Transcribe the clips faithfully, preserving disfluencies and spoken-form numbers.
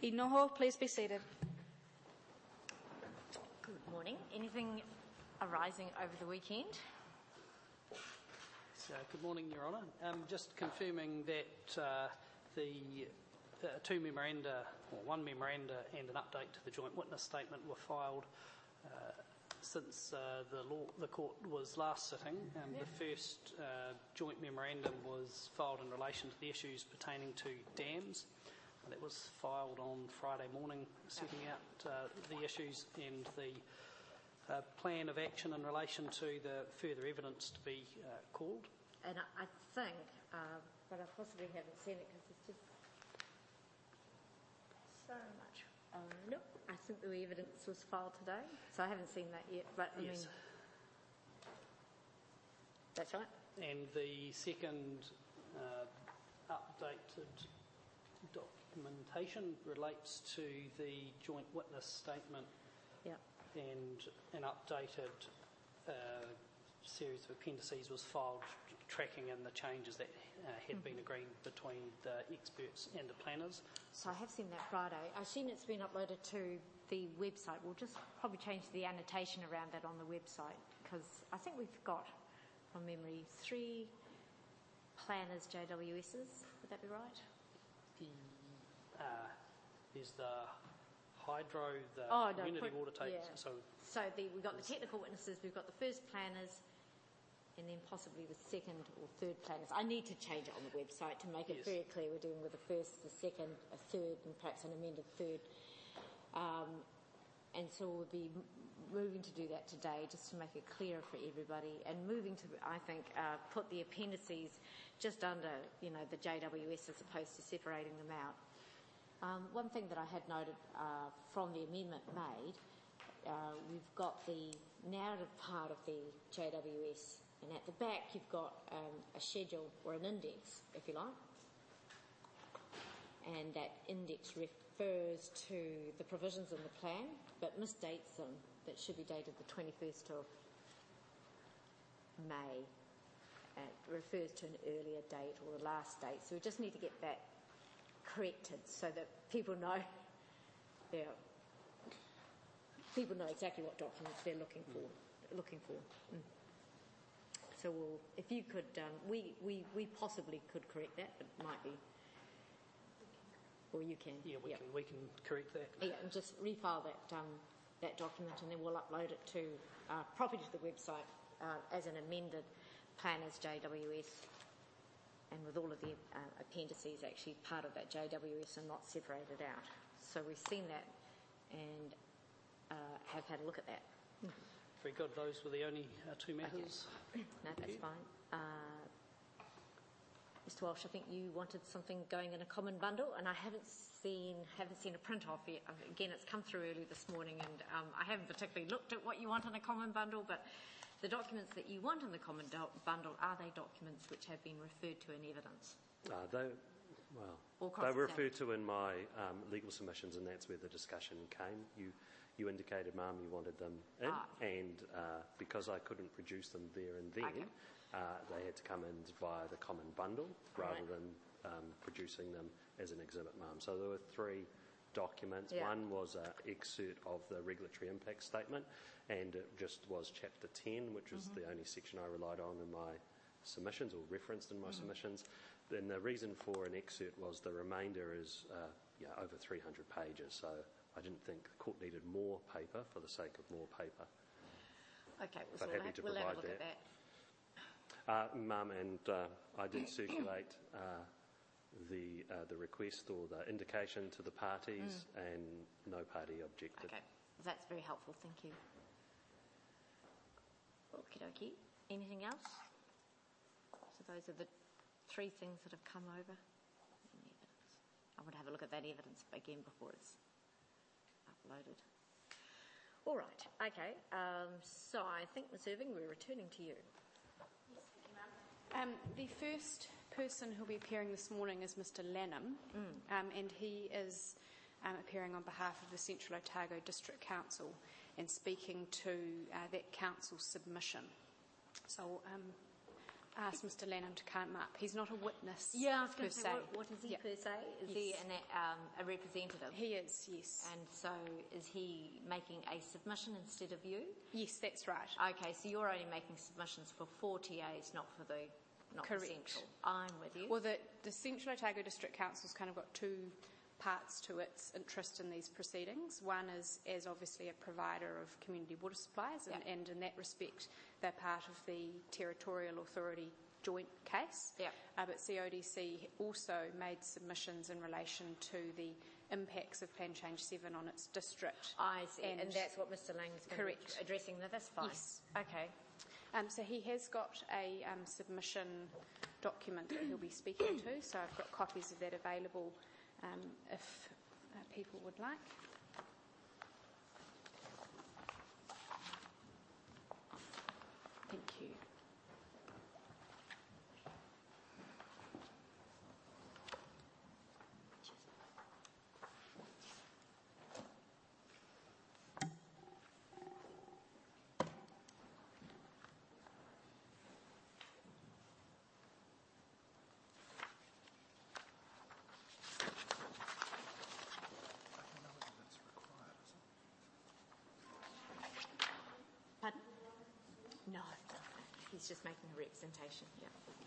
I noho, please be seated. Good morning. Anything arising over the weekend? So, good morning, Your Honour. Um, just confirming that uh, the uh, two memoranda, or one memoranda and an update to the joint witness statement were filed uh, since uh, the law, the court was last sitting. Um, yep. The first uh, joint memorandum was filed in relation to the issues pertaining to dams. That was filed on Friday morning, setting out uh, the issues and the uh, plan of action in relation to the further evidence to be uh, called. And I, I think, uh, but I possibly haven't seen it because there's just so much. Uh, no, I think the evidence was filed today, so I haven't seen that yet. But I yes. mean, that's right. And the second uh, updated documentation relates to the joint witness statement yep. and an updated uh, series of appendices was filed tracking in the changes that uh, had mm-hmm. been agreed between the experts and the planners. So I have seen that Friday. I've seen it's been uploaded to the website. We'll just probably change the annotation around that on the website because I think we've got, from memory, three planners J W Ss. Would that be right? The Uh, there's the hydro, the oh, no, community put, water takes. Yeah. So, so the, we've got the technical witnesses, we've got the first planners, and then possibly the second or third planners. I need to change it on the website to make it yes. very clear we're dealing with the first, the second, a third, and perhaps an amended third. Um, and so we'll be m- moving to do that today just to make it clearer for everybody, and moving to, I think, uh, put the appendices just under, you know, the J W S as opposed to separating them out. Um, one thing that I had noted uh, from the amendment made, uh, we've got the narrative part of the J W S, and at the back you've got um, a schedule or an index, if you like, and that index refers to the provisions in the plan, but misdates them. That should be dated the twenty-first of May. It refers to an earlier date or the last date, so we just need to get that corrected so that people know, yeah, people know exactly what documents they're looking for. Mm. Looking for. Mm. So we'll, if you could, um, we, we we possibly could correct that, but it might be, or you can. Yeah, we yep. can we can correct that. Yeah, and just refile that um, that document, and then we'll upload it to uh, properly to the website uh, as an amended planners J W S. And with all of the uh, appendices actually part of that J W S and not separated out. So we've seen that and uh, have had a look at that. Very good. Those were the only uh, two matters. Okay. No, that's fine. Uh, Mister Walsh, I think you wanted something going in a common bundle, and I haven't seen haven't seen a print off yet. Again, it's come through early this morning, and um, I haven't particularly looked at what you want in a common bundle, but the documents that you want in the common do- bundle, are they documents which have been referred to in evidence? Uh, they, well, they were referred to in my um, legal submissions, and that's where the discussion came. You, you indicated, Ma'am, you wanted them in, ah. and uh, because I couldn't produce them there and then, okay. uh, they had to come in via the common bundle rather right. than um, producing them as an exhibit, Ma'am. So there were three documents. Yeah. One was an excerpt of the regulatory impact statement, and it just was chapter ten, which was mm-hmm. the only section I relied on in my submissions, or referenced in my mm-hmm. submissions. Then the reason for an excerpt was the remainder is uh, yeah, over three hundred pages, so I didn't think the court needed more paper for the sake of more paper. Okay, well, but so happy we'll, to we'll provide have a look that. at that. Uh, Mum, and uh, I did circulate uh, the uh, the request or the indication to the parties, mm. and no party objected. Okay, that's very helpful. Thank you. Okie dokie. Anything else? So those are the three things that have come over. I would have a look at that evidence again before it's uploaded. All right. Okay. Um, so I think, Miz Irving, we're returning to you. Yes, thank you, ma'am. Um, the first person who will be appearing this morning is Mister Lanham, mm. um, and he is um, appearing on behalf of the Central Otago District Council and speaking to uh, that council submission. So um, ask Mr Lanham to come up. He's not a witness Yeah, I was per going to say, se. what, what is he Yeah. per se? Is Yes. he an, um, a representative? He is, yes. And so is he making a submission instead of you? Yes, that's right. Okay, so you're only making submissions for four T As, not for the not for Correct. Central. I'm with you. Well, the, the Central Otago District Council's kind of got two parts to its interest in these proceedings. One is as obviously a provider of community water supplies, and, Yep. and in that respect, they're part of the Territorial Authority joint case. Yep. Uh, but C O D C also made submissions in relation to the impacts of Plan Change seven on its district. I see, and, and- that's what Mister Lang is going Correct. to be addressing. Now, that's fine. Yes. Okay. Um, so he has got a um, submission document that he'll be speaking to, so I've got copies of that available um, if uh, people would like. Thank you. Pardon? No, he's just making a representation. Yeah.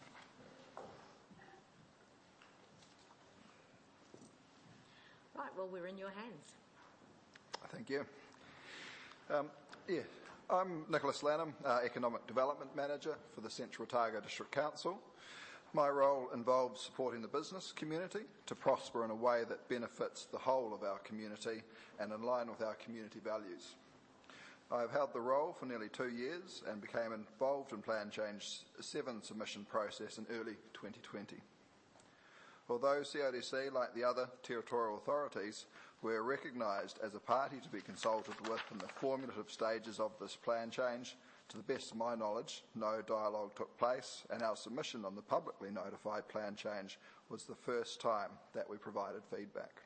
Right. Well, we're in your hands. Thank you. Um, yeah, I'm Nicholas Lanham, uh, Economic Development Manager for the Central Otago District Council. My role involves supporting the business community to prosper in a way that benefits the whole of our community and in line with our community values. I have held the role for nearly two years and became involved in Plan Change seven submission process in early twenty twenty. Although C O D C, like the other territorial authorities, were recognised as a party to be consulted with in the formulative stages of this plan change, to the best of my knowledge, no dialogue took place, and our submission on the publicly notified plan change was the first time that we provided feedback.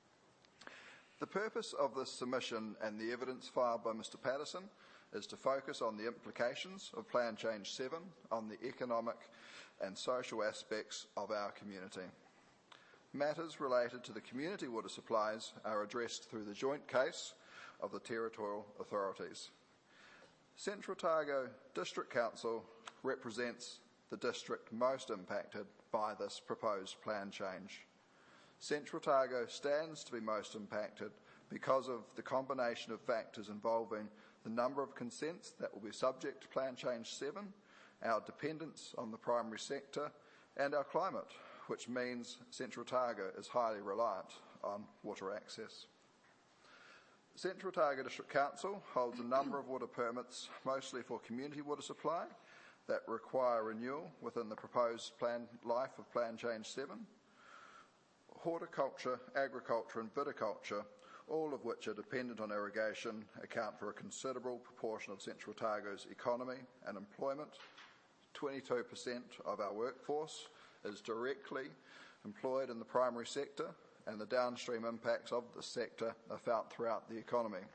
The purpose of this submission and the evidence filed by Mister Patterson is to focus on the implications of Plan Change seven on the economic and social aspects of our community. Matters related to the community water supplies are addressed through the joint case of the territorial authorities. Central Otago District Council represents the district most impacted by this proposed plan change. Central Otago stands to be most impacted because of the combination of factors involving the number of consents that will be subject to Plan Change seven, our dependence on the primary sector, and our climate, which means Central Otago is highly reliant on water access. Central Otago District Council holds a number of water permits, mostly for community water supply, that require renewal within the proposed plan life of Plan Change seven. Horticulture, agriculture and viticulture, all of which are dependent on irrigation, account for a considerable proportion of Central Otago's economy and employment. twenty-two percent of our workforce is directly employed in the primary sector, and the downstream impacts of this sector are felt throughout the economy.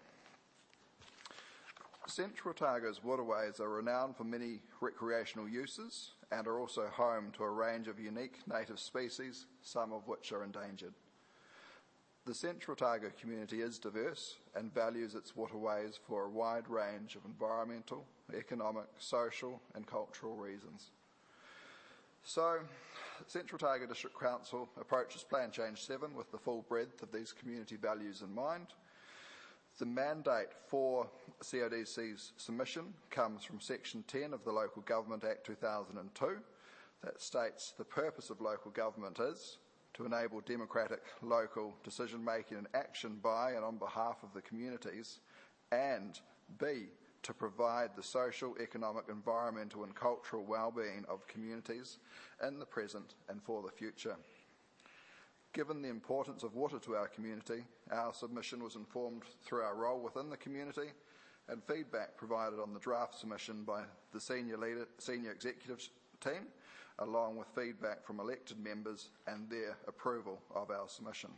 Central Otago's waterways are renowned for many recreational uses and are also home to a range of unique native species, some of which are endangered. The Central Otago community is diverse and values its waterways for a wide range of environmental, economic, social and cultural reasons. So, Central Otago District Council approaches Plan Change seven with the full breadth of these community values in mind. The mandate for C O D C's submission comes from Section ten of the Local Government Act two thousand two that states the purpose of local government is to enable democratic local decision-making and action by and on behalf of the communities, and B, to provide the social, economic, environmental and cultural well-being of communities in the present and for the future. Given the importance of water to our community, our submission was informed through our role within the community and feedback provided on the draft submission by the senior leader, senior executive team, along with feedback from elected members and their approval of our submission.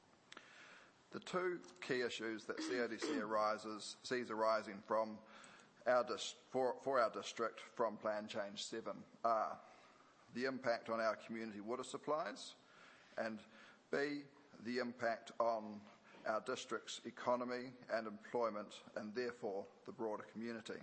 The two key issues that C O D C arises, sees arising from our dis- for, for our district from Plan Change seven are the impact on our community water supplies, and B, the impact on our district's economy and employment, and therefore the broader community.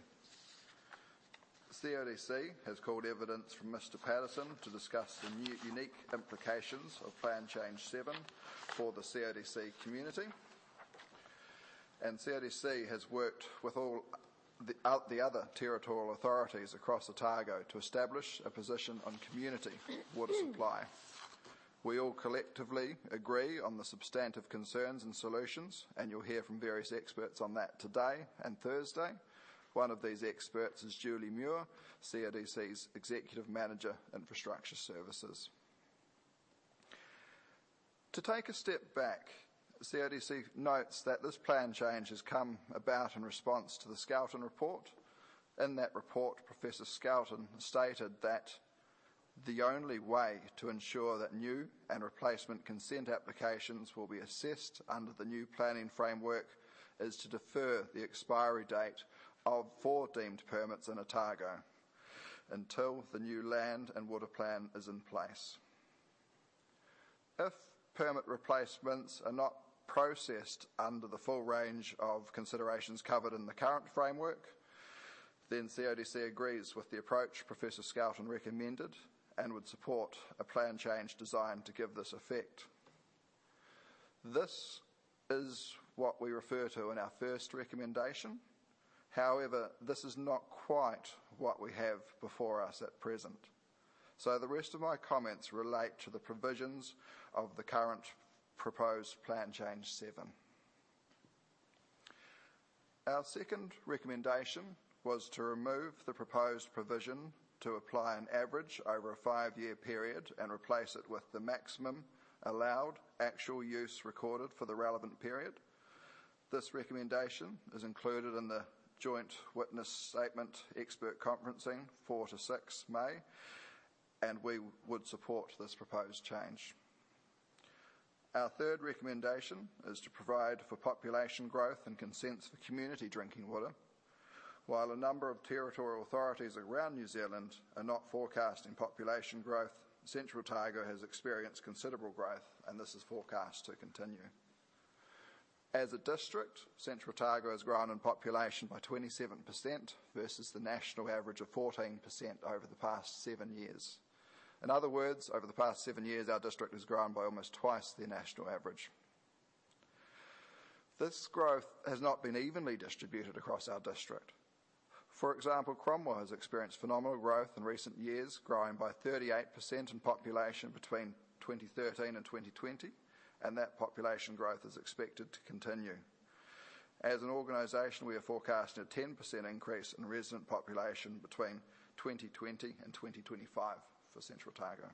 C O D C has called evidence from Mr Patterson to discuss the new, unique implications of Plan Change seven for the C O D C community. And C O D C has worked with all the, uh, the other territorial authorities across Otago to establish a position on community water supply. We all collectively agree on the substantive concerns and solutions, and you'll hear from various experts on that today and Thursday. One of these experts is Julie Muir, C O D C's Executive Manager, Infrastructure Services. To take a step back, C O D C notes that this plan change has come about in response to the Skelton report. In that report, Professor Skelton stated that the only way to ensure that new and replacement consent applications will be assessed under the new planning framework is to defer the expiry date of four deemed permits in Otago until the new land and water plan is in place. If permit replacements are not processed under the full range of considerations covered in the current framework, then C O D C agrees with the approach Professor Skelton recommended and would support a plan change designed to give this effect. This is what we refer to in our first recommendation. However, this is not quite what we have before us at present. So the rest of my comments relate to the provisions of the current proposed Plan Change seven. Our second recommendation was to remove the proposed provision to apply an average over a five-year period and replace it with the maximum allowed actual use recorded for the relevant period. This recommendation is included in the Joint Witness Statement Expert Conferencing four to six May, and we would support this proposed change. Our third recommendation is to provide for population growth and consents for community drinking water. While a number of territorial authorities around New Zealand are not forecasting population growth, Central Otago has experienced considerable growth, and this is forecast to continue. As a district, Central Otago has grown in population by twenty-seven percent versus the national average of fourteen percent over the past seven years. In other words, over the past seven years, our district has grown by almost twice the national average. This growth has not been evenly distributed across our district. For example, Cromwell has experienced phenomenal growth in recent years, growing by thirty-eight percent in population between twenty thirteen and twenty twenty, and that population growth is expected to continue. As an organisation, we are forecasting a ten percent increase in resident population between twenty twenty and twenty twenty-five for Central Otago.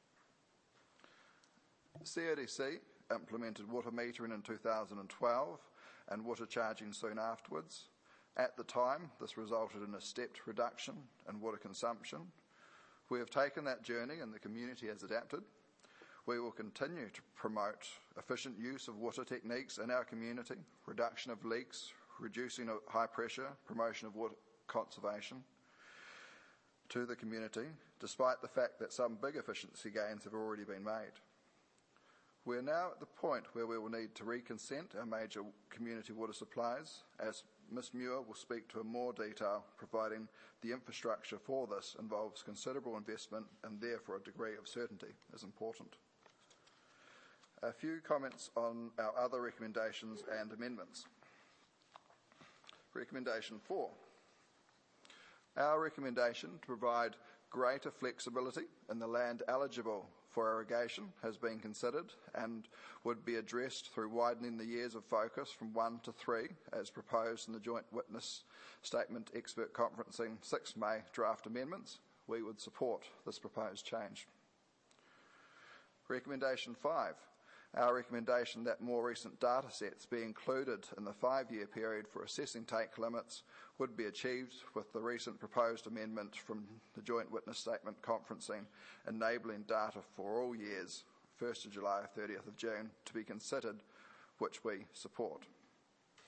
C O D C implemented water metering in two thousand twelve and water charging soon afterwards. At the time, this resulted in a stepped reduction in water consumption. We have taken that journey and the community has adapted. We will continue to promote efficient use of water techniques in our community, reduction of leaks, reducing of high pressure, promotion of water conservation to the community, despite the fact that some big efficiency gains have already been made. We are now at the point where we will need to reconsent our major community water supplies, as Miz Muir will speak to in more detail, providing the infrastructure for this involves considerable investment and therefore a degree of certainty is important. A few comments on our other recommendations and amendments. Recommendation four. Our recommendation to provide greater flexibility in the land eligible for irrigation has been considered and would be addressed through widening the years of focus from one to three, as proposed in the Joint Witness Statement Expert Conferencing six May draft amendments. We would support this proposed change. Recommendation five. Our recommendation that more recent data sets be included in the five-year period for assessing take limits would be achieved with the recent proposed amendment from the Joint Witness Statement Conferencing, enabling data for all years, first of July, thirtieth of June, to be considered, which we support.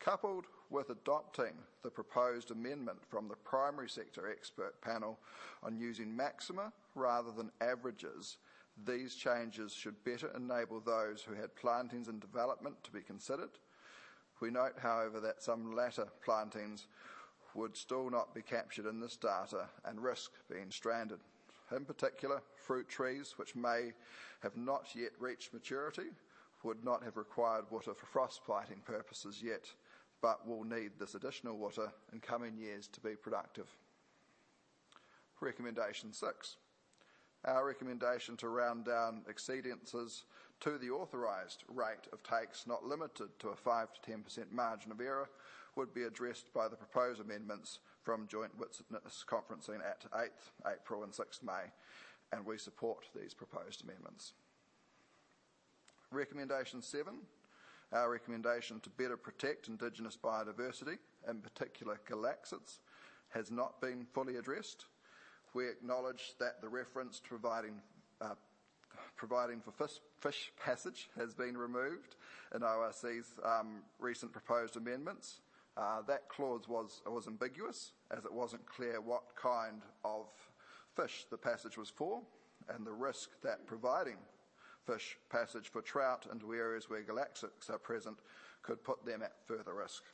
Coupled with adopting the proposed amendment from the primary sector expert panel on using maxima rather than averages, these changes should better enable those who had plantings in development to be considered. We note, however, that some latter plantings would still not be captured in this data and risk being stranded. In particular, fruit trees, which may have not yet reached maturity, would not have required water for frost blighting purposes yet, but will need this additional water in coming years to be productive. Recommendation six. Our recommendation to round down exceedances to the authorised rate of takes not limited to a five to ten percent margin of error would be addressed by the proposed amendments from Joint Witness Conferencing at eighth April and sixth May, and we support these proposed amendments. Recommendation seven. Our recommendation to better protect Indigenous biodiversity, in particular galaxids, has not been fully addressed. We acknowledge that the reference to providing, uh, providing for fish, fish passage has been removed in O R C's um, recent proposed amendments. Uh, that clause was, was ambiguous, as it wasn't clear what kind of fish the passage was for, and the risk that providing fish passage for trout into areas where galaxids are present could put them at further risk.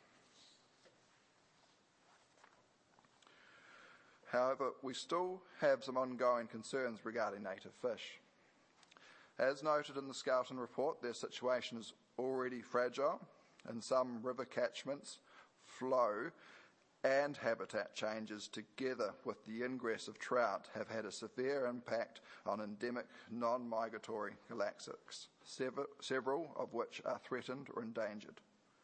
However, we still have some ongoing concerns regarding native fish. As noted in the Skelton report, their situation is already fragile, and some river catchments, flow and habitat changes together with the ingress of trout have had a severe impact on endemic non-migratory galaxids, several of which are threatened or endangered.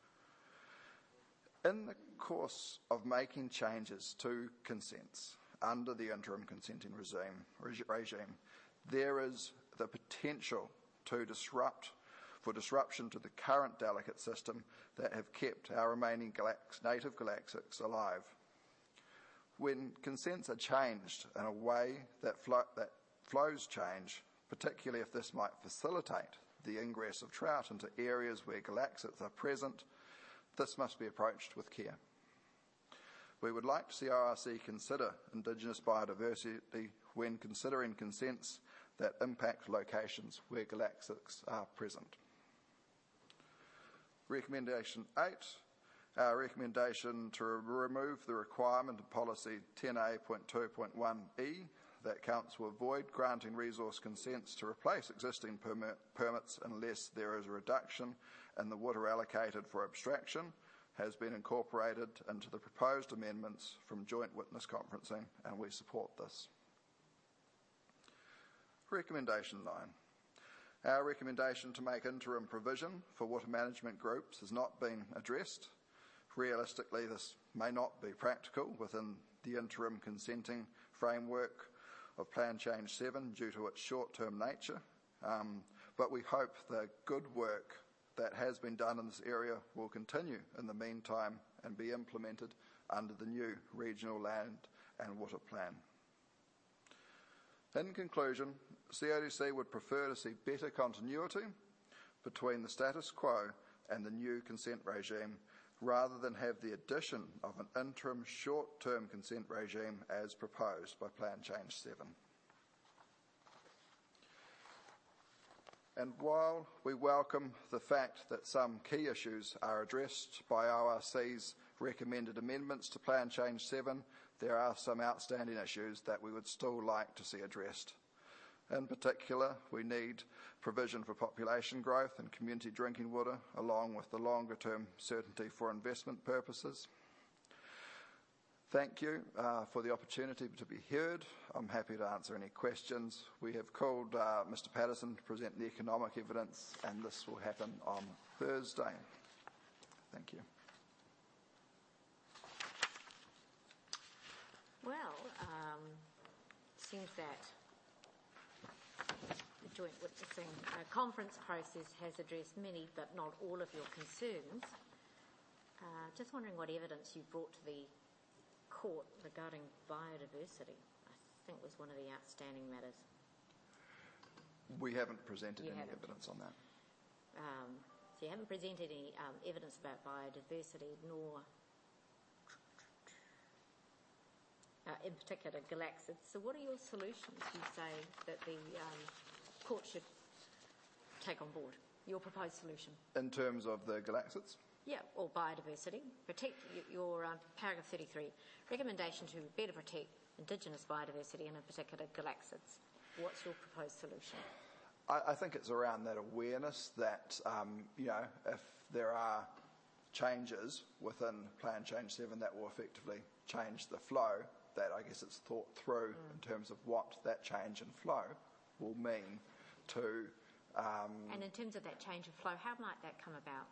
In the course of making changes to consents under the interim consenting regime, regime, there is the potential to disrupt, for disruption to the current delicate system that have kept our remaining galax- native galaxids alive. When consents are changed in a way that, flo- that flows change, particularly if this might facilitate the ingress of trout into areas where galaxids are present, this must be approached with care. We would like to see O R C consider Indigenous biodiversity when considering consents that impact locations where galaxids are present. Recommendation eight, our recommendation to remove the requirement of policy ten A point two point one E that council avoid granting resource consents to replace existing permit, permits unless there is a reduction in the water allocated for abstraction has been incorporated into the proposed amendments from Joint Witness Conferencing, and we support this. Recommendation nine. Our recommendation to make interim provision for water management groups has not been addressed. Realistically, this may not be practical within the interim consenting framework of Plan Change seven due to its short-term nature, um, but we hope the good work that has been done in this area will continue in the meantime and be implemented under the new Regional Land and Water Plan. In conclusion, C O D C would prefer to see better continuity between the status quo and the new consent regime, rather than have the addition of an interim short-term consent regime as proposed by Plan Change seven. And while we welcome the fact that some key issues are addressed by O R C's recommended amendments to Plan Change seven, there are some outstanding issues that we would still like to see addressed. In particular, we need provision for population growth and community drinking water, along with the longer-term certainty for investment purposes. Thank you uh, for the opportunity to be heard. I'm happy to answer any questions. We have called uh, Mister Patterson to present the economic evidence, and this will happen on Thursday. Thank you. Well, um, seems that the Joint Witnessing uh, Conference process has addressed many but not all of your concerns. Uh, just wondering what evidence you brought to the court regarding biodiversity. I think was one of the outstanding matters. We haven't presented You any haven't. evidence on that. Um, So you haven't presented any um, evidence about biodiversity, nor uh, in particular galaxids. So what are your solutions, you say, that the um, court should take on board? Your proposed solution? In terms of the galaxids? Yeah, or biodiversity. Protect y- your um, paragraph thirty-three, recommendation to better protect Indigenous biodiversity and in particular galaxids. What's your proposed solution? I, I think it's around that awareness that, um, you know, if there are changes within Plan Change seven that will effectively change the flow, that I guess it's thought through mm. in terms of what that change in flow will mean to... Um, and in terms of that change of flow, how might that come about?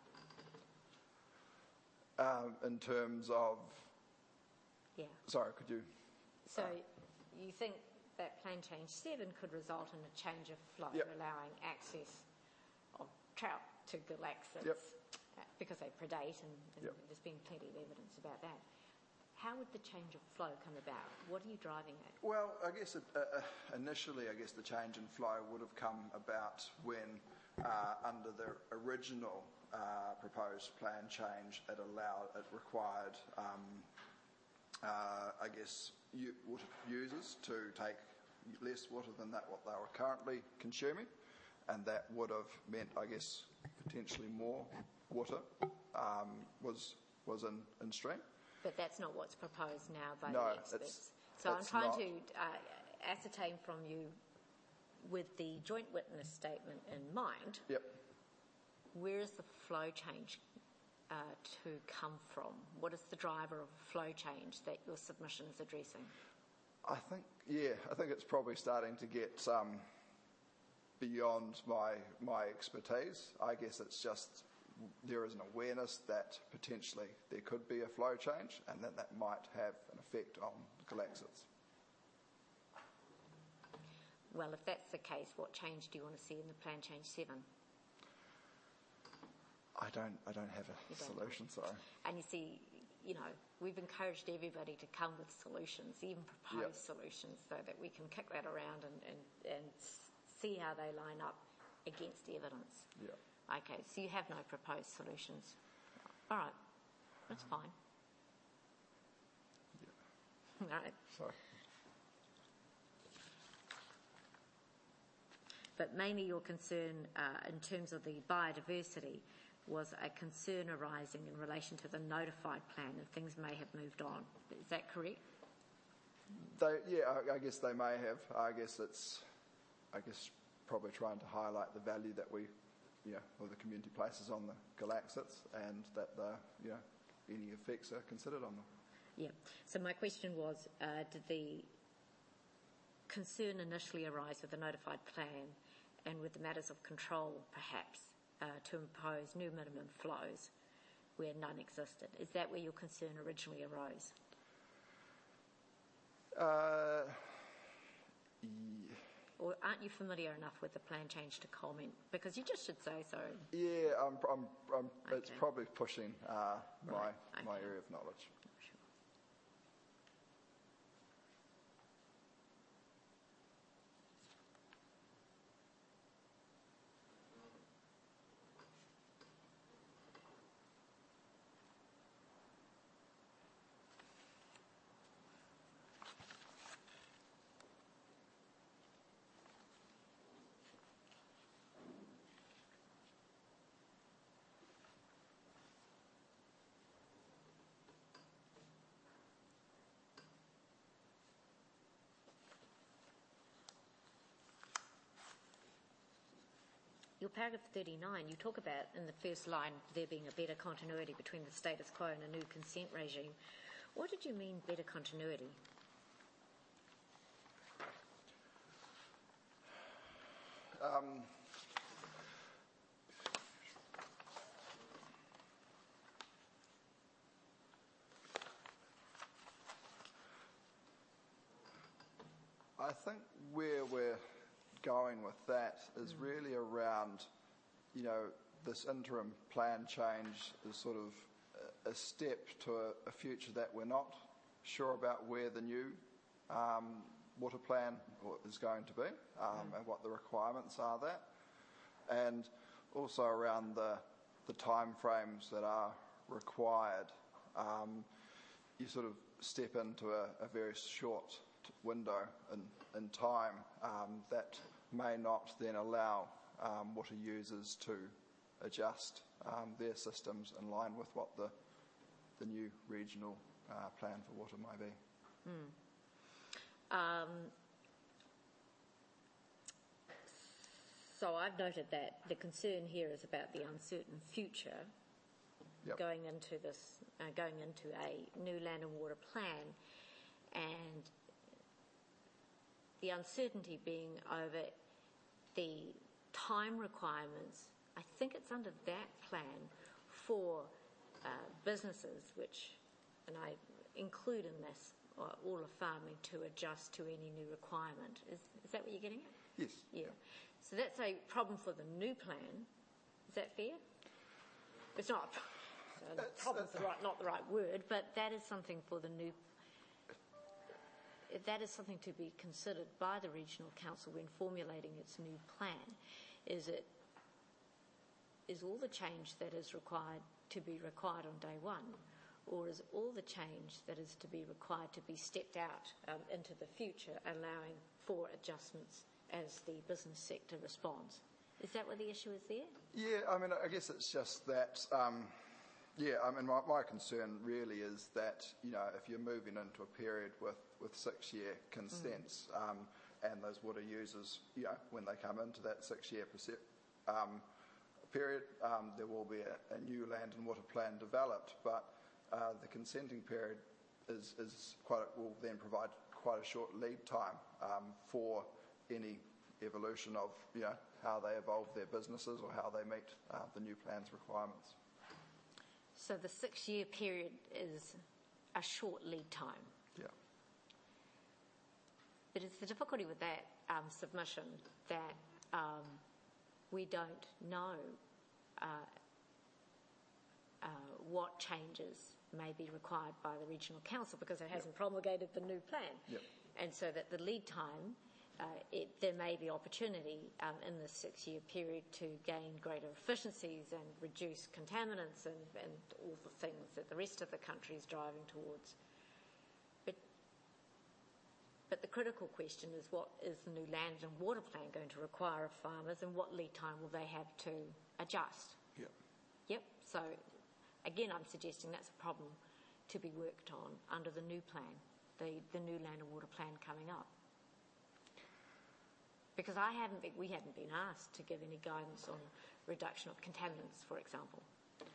Um, in terms of... Yeah. Sorry, could you... So uh, you think that Plan Change seven could result in a change of flow, yep. allowing access of trout to galaxids yep. uh, because they predate, and, and yep. there's been plenty of evidence about that. How would the change of flow come about? What are you driving at? Well, I guess it, uh, initially, I guess the change in flow would have come about when, uh, under the original uh, proposed plan change, it allowed, it required, um, uh, I guess, u- water users to take less water than that what they were currently consuming, and that would have meant, I guess, potentially more water um, was was in, in stream. But that's not what's proposed now by no, the experts. It's, so it's I'm trying not. to uh, ascertain from you, with the joint witness statement in mind, Yep. where is the flow change uh, to come from? What is the driver of flow change that your submission is addressing? I think, yeah, I think it's probably starting to get um, beyond my my expertise. I guess it's just there is an awareness that potentially there could be a flow change and that that might have an effect on galaxids. Well, if that's the case, what change do you want to see in the Plan Change seven? I don't, I don't have a You don't solution, sorry. And you see, you know, we've encouraged everybody to come with solutions, even proposed Yep. solutions, so that we can kick that around and, and, and see how they line up against the evidence. Yeah. Okay, so you have no proposed solutions. All right, that's fine. Yeah. All right. Sorry. But mainly your concern uh, in terms of the biodiversity was a concern arising in relation to the notified plan, and things may have moved on. Is that correct? They, yeah, I, I guess they may have. I guess it's, I guess probably trying to highlight the value that we, you know, or the community places on the galaxids, and that the, you know, any effects are considered on them. Yeah. So my question was, uh, did the concern initially arise with the notified plan and with the matters of control, perhaps, uh, to impose new minimum flows where none existed? Is that where your concern originally arose? Uh, yeah. Or aren't you familiar enough with the plan change to comment? Because you just should say so. Yeah, I'm, I'm, I'm, Okay. it's probably pushing uh, my, Right, my okay. area of knowledge. Sure. Your paragraph thirty-nine, you talk about in the first line there being a better continuity between the status quo and a new consent regime. What did you mean better continuity? Um, I think where we're going with that is mm. really around, you know, this interim plan change is sort of a, a step to a, a future that we're not sure about where the new um, water plan is going to be um, mm. and what the requirements are there. And also around the, the timeframes that are required, um, you sort of step into a, a very short window in, in time um, that may not then allow um, water users to adjust um, their systems in line with what the, the new regional uh, plan for water might be. Mm. Um, so I've noted that the concern here is about the uncertain future. Yep. Going into this, uh, going into a new land and water plan, and the uncertainty being over the time requirements. I think it's under that plan for uh, businesses, which, and I include in this uh, all of farming, to adjust to any new requirement. Is, is that what you're getting at? Yes. Yeah. So that's a problem for the new plan. Is that fair? It's not. Uh, problem's the right, not the right word, but that is something for the new. That is something to be considered by the regional council when formulating its new plan. Is it is all the change that is required to be required on day one, or is all the change that is to be required to be stepped out um, into the future, allowing for adjustments as the business sector responds? Is that what the issue is there? Yeah, I mean, I guess it's just that. Um, Yeah, I mean, my, my concern really is that, you know, if you're moving into a period with, with six-year consents, mm. um, and those water users, you know, when they come into that six-year um, period, um, there will be a, a new land and water plan developed, but uh, the consenting period is, is quite a, will then provide quite a short lead time um, for any evolution of, you know, how they evolve their businesses or how they meet uh, the new plan's requirements. So the six-year period is a short lead time. Yeah. But it's the difficulty with that um, submission that um, we don't know uh, uh, what changes may be required by the regional council because it hasn't yep. promulgated the new plan. Yep. And so that the lead time, uh, it, there may be opportunity um, in this six-year period to gain greater efficiencies and reduce contaminants and, and all the things that the rest of the country is driving towards. But, but the critical question is, what is the new land and water plan going to require of farmers, and what lead time will they have to adjust? Yep. Yep. So again, I'm suggesting that's a problem to be worked on under the new plan, the, the new land and water plan coming up. Because I haven't been, we haven't been asked to give any guidance on reduction of contaminants, for example.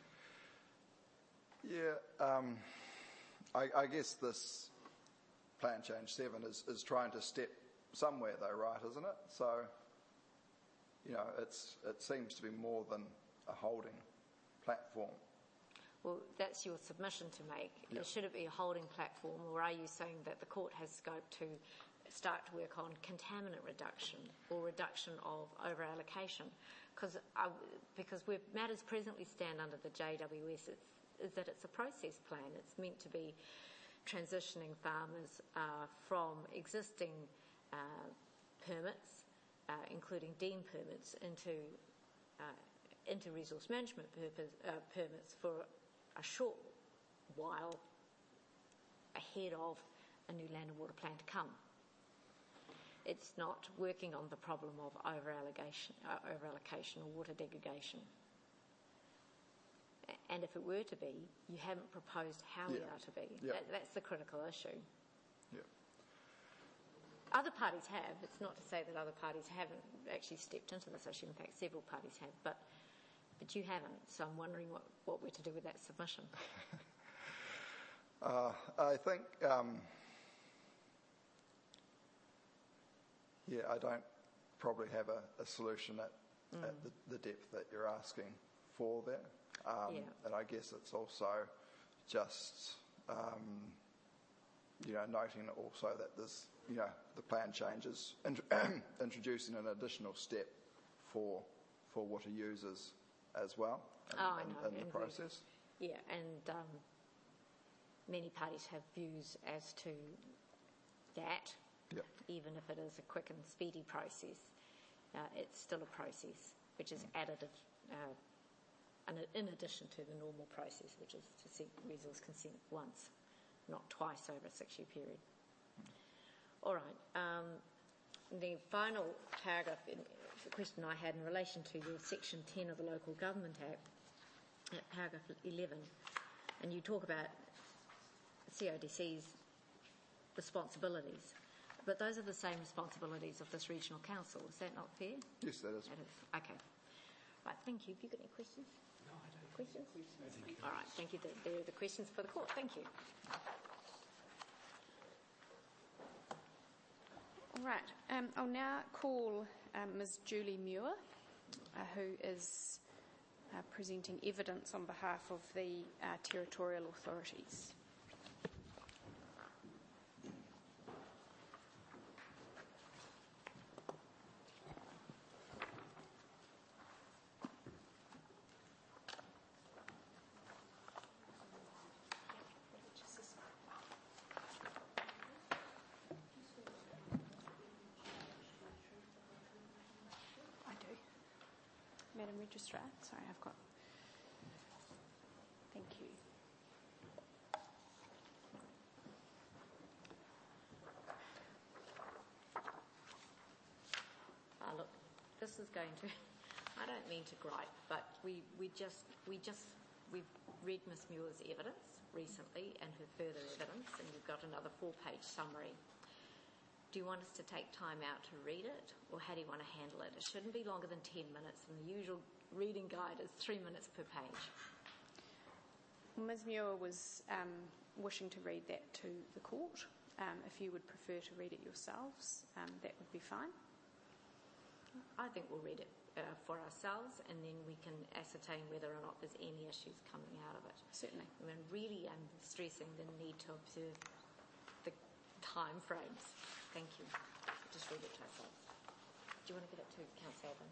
Yeah, um, I, I guess this Plan Change seven is, is trying to step somewhere though, right, isn't it? So, you know, it's it seems to be more than a holding platform. Well, that's your submission to make. Yep. Should it be a holding platform, or are you saying that the court has scope to start to work on contaminant reduction or reduction of over-allocation? Because because where matters presently stand under the J W S is, is that it's a process plan. It's meant to be transitioning farmers uh, from existing uh, permits, uh, including deemed permits, into uh, into resource management purpose, uh, permits for a short while ahead of a new land and water plan to come. It's not working on the problem of over-allocation, uh, over-allocation or water degradation. And if it were to be, you haven't proposed how yeah. we are to be. Yeah. That, that's the critical issue. Yeah. Other parties have. It's not to say that other parties haven't actually stepped into this issue. In fact, several parties have, but but you haven't. So I'm wondering what, what we're to do with that submission. uh, I think... Um, Yeah, I don't probably have a, a solution at, mm. at the, the depth that you're asking for there. Um, yeah. And I guess it's also just, um, you know, noting also that this, you know, the plan changes, int- introducing an additional step for for water users as well in, oh, in, in the process. Yeah, and um, many parties have views as to that. Yep. Even if it is a quick and speedy process, uh, it's still a process which is additive uh, and in addition to the normal process, which is to seek resource consent once, not twice over a six-year period. All right. Um, the final paragraph, in, the question I had in relation to your section ten of the Local Government Act, at paragraph eleven, and you talk about C O D C's responsibilities, but those are the same responsibilities of this regional council. Is that not fair? Yes, that is. It is. Okay. Right, thank you. Have you got any questions? No, I don't. Questions? All right, thank you. There are the questions for the court. Thank you. All right. Um, I'll now call um, Miz Julie Muir, uh, who is uh, presenting evidence on behalf of the uh, territorial authorities. Madam Registrar, sorry, I've got. Thank you. Ah, look, this is going to. I don't mean to gripe, but we, we just we just we've read Miss Muir's evidence recently and her further evidence, and you've got another four-page summary. Do you want us to take time out to read it, or how do you want to handle it? It shouldn't be longer than ten minutes, and the usual reading guide is three minutes per page. Miz Muir was um, wishing to read that to the court. Um, if you would prefer to read it yourselves, um, that would be fine. I think we'll read it uh, for ourselves, and then we can ascertain whether or not there's any issues coming out of it. Certainly. I mean, really, I'm stressing the need to observe the time frames. Thank you. Just read it to ourselves. Do you want to give it to Councillor Alban?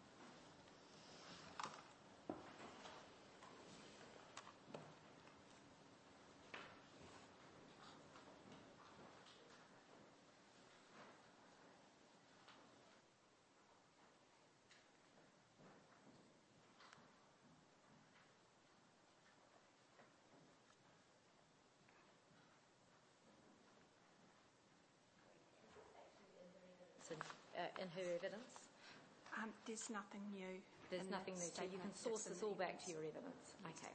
Uh, in her evidence? Um, there's nothing new. There's in nothing that new, so you can statement. source It's in this the all back to evidence. your evidence. Okay.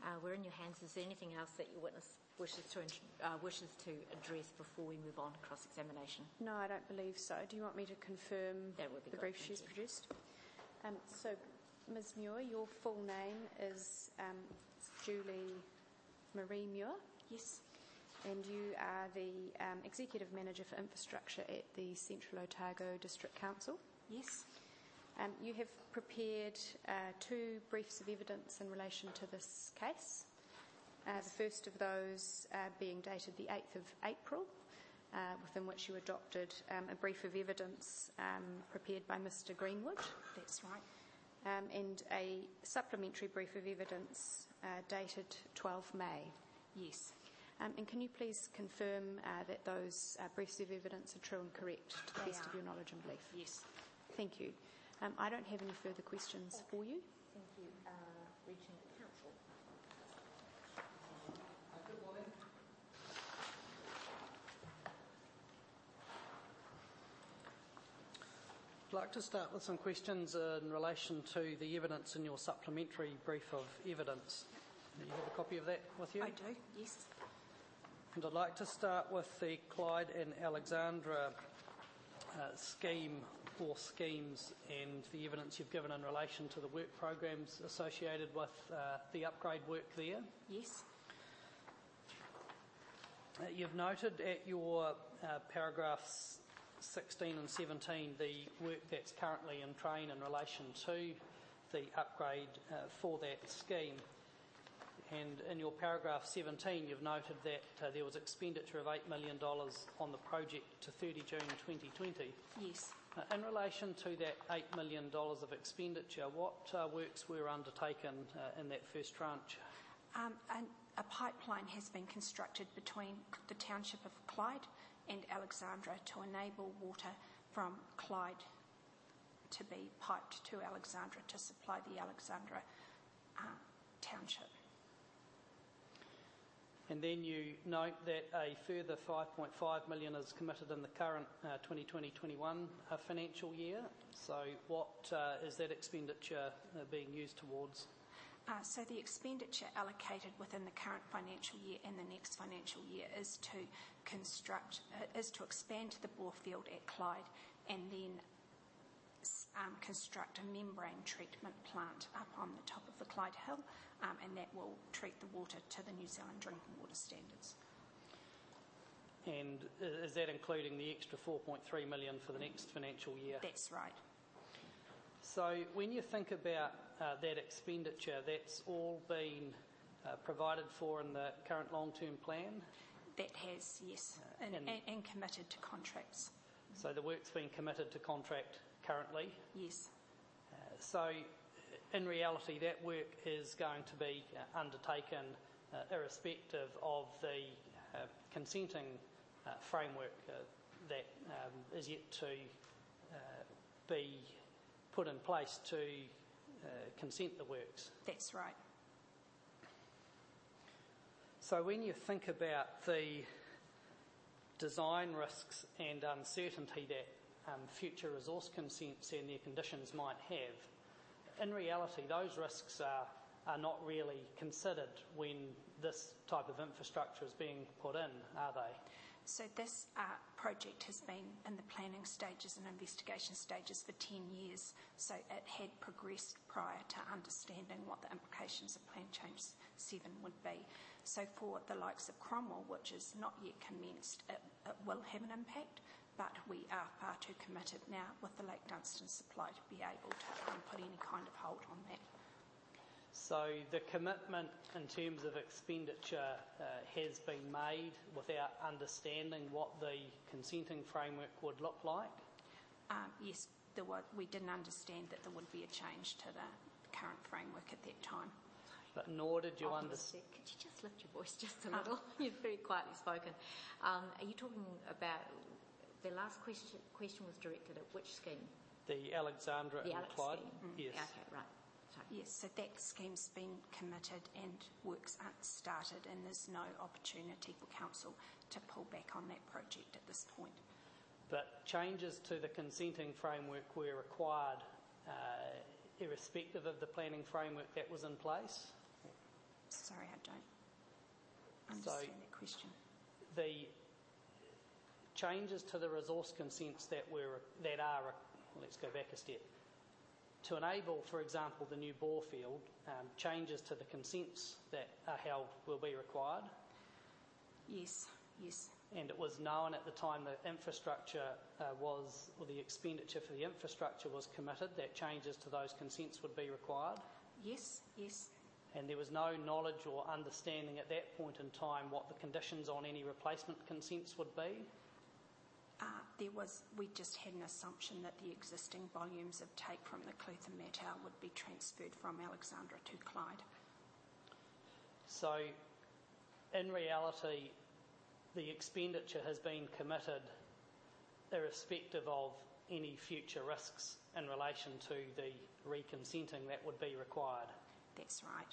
Uh, we're in your hands. Is there anything else that your witness wishes to uh, wishes to address before we move on to cross-examination? No, I don't believe so. Do you want me to confirm That would be the good, brief thank she's you. produced? Um, so, Miz Muir, your full name is um, Julie Marie Muir, Yes, and you are the um, Executive Manager for Infrastructure at the Central Otago District Council. yes, Um, you have prepared uh, two briefs of evidence in relation to this case. Uh, the first of those uh, being dated the eighth of April, uh, within which you adopted um, a brief of evidence um, prepared by Mister Greenwood, that's right. um, and a supplementary brief of evidence uh, dated twelfth of May. Yes, Um, and can you please confirm uh, that those uh, briefs of evidence are true and correct to the They best of are. your knowledge and belief? yes. Thank you. Um, I don't have any further questions for you. Thank you. Uh, Regional Council. I'd like to start with some questions in relation to the evidence in your supplementary brief of evidence. Do you have a copy of that with you? I do, yes. And I'd like to start with the Clyde and Alexandra uh, scheme or schemes and the evidence you've given in relation to the work programs associated with uh, the upgrade work there. Yes, Uh, you've noted at your uh, paragraphs sixteen and seventeen the work that's currently in train in relation to the upgrade uh, for that scheme. And in your paragraph seventeen, you've noted that uh, there was expenditure of eight million dollars on the project to thirty June twenty twenty. yes. Uh, in relation to that eight million dollars of expenditure, what uh, works were undertaken uh, in that first tranche? Um, and a pipeline has been constructed between the township of Clyde and Alexandra to enable water from Clyde to be piped to Alexandra to supply the Alexandra uh, township. And then you note that a further five point five million dollars is committed in the current uh, twenty twenty twenty-one uh, financial year. So what uh, is that expenditure uh, being used towards? Uh, so the expenditure allocated within the current financial year and the next financial year is to construct, uh, is to expand the bore field at Clyde and then um, construct a membrane treatment plant up on the top of the Clyde Hill, um, and that will treat the water to the New Zealand drinking water standards. And is that including the extra four point three million dollars for the next financial year? That's right. So when you think about uh, that expenditure, that's all been uh, provided for in the current long-term plan? That has, yes, and, and- and, and committed to contracts. So the work's been committed to contract currently. Yes, Uh, so in reality, that work is going to be uh, undertaken uh, irrespective of the uh, consenting uh, framework uh, that um, is yet to uh, be put in place to uh, consent the works. that's right. So when you think about the design risks and uncertainty that um, future resource consents and their conditions might have, in reality those risks are, are not really considered when this type of infrastructure is being put in, are they? So this uh, project has been in the planning stages and investigation stages for ten years, so it had progressed prior to understanding what the implications of Plan Change seven would be. So for the likes of Cromwell, which is not yet commenced, it, it will have an impact, but we are far too committed now with the Lake Dunstan supply to be able to um, put any kind of hold on that. So the commitment in terms of expenditure uh, has been made without understanding what the consenting framework would look like? Um, yes, there was, we didn't understand that there would be a change to the current framework at that time. But nor did you Oh, understand. Could you just lift your voice just a little? You've very quietly spoken. Um, are you talking about, the last question, question was directed at which scheme? The Alexandra The and Alex Clyde? scheme? Yes. Okay, right. Sorry. Yes, so that scheme's been committed and works aren't started, and there's no opportunity for council to pull back on that project at this point. But changes to the consenting framework were required uh, irrespective of the planning framework that was in place? Sorry, I don't understand that question. The changes to the resource consents that were that are, well, let's go back a step. To enable, for example, the new bore field, um, changes to the consents that are held will be required. Yes, yes. And it was known at the time the infrastructure uh, was, or the expenditure for the infrastructure was committed, that changes to those consents would be required. Yes, yes. And there was no knowledge or understanding at that point in time what the conditions on any replacement consents would be. Uh, there was, we just had an assumption that the existing volumes of take from the Clutha Matau would be transferred from Alexandra to Clyde. So, in reality, the expenditure has been committed irrespective of any future risks in relation to the reconsenting that would be required. That's right.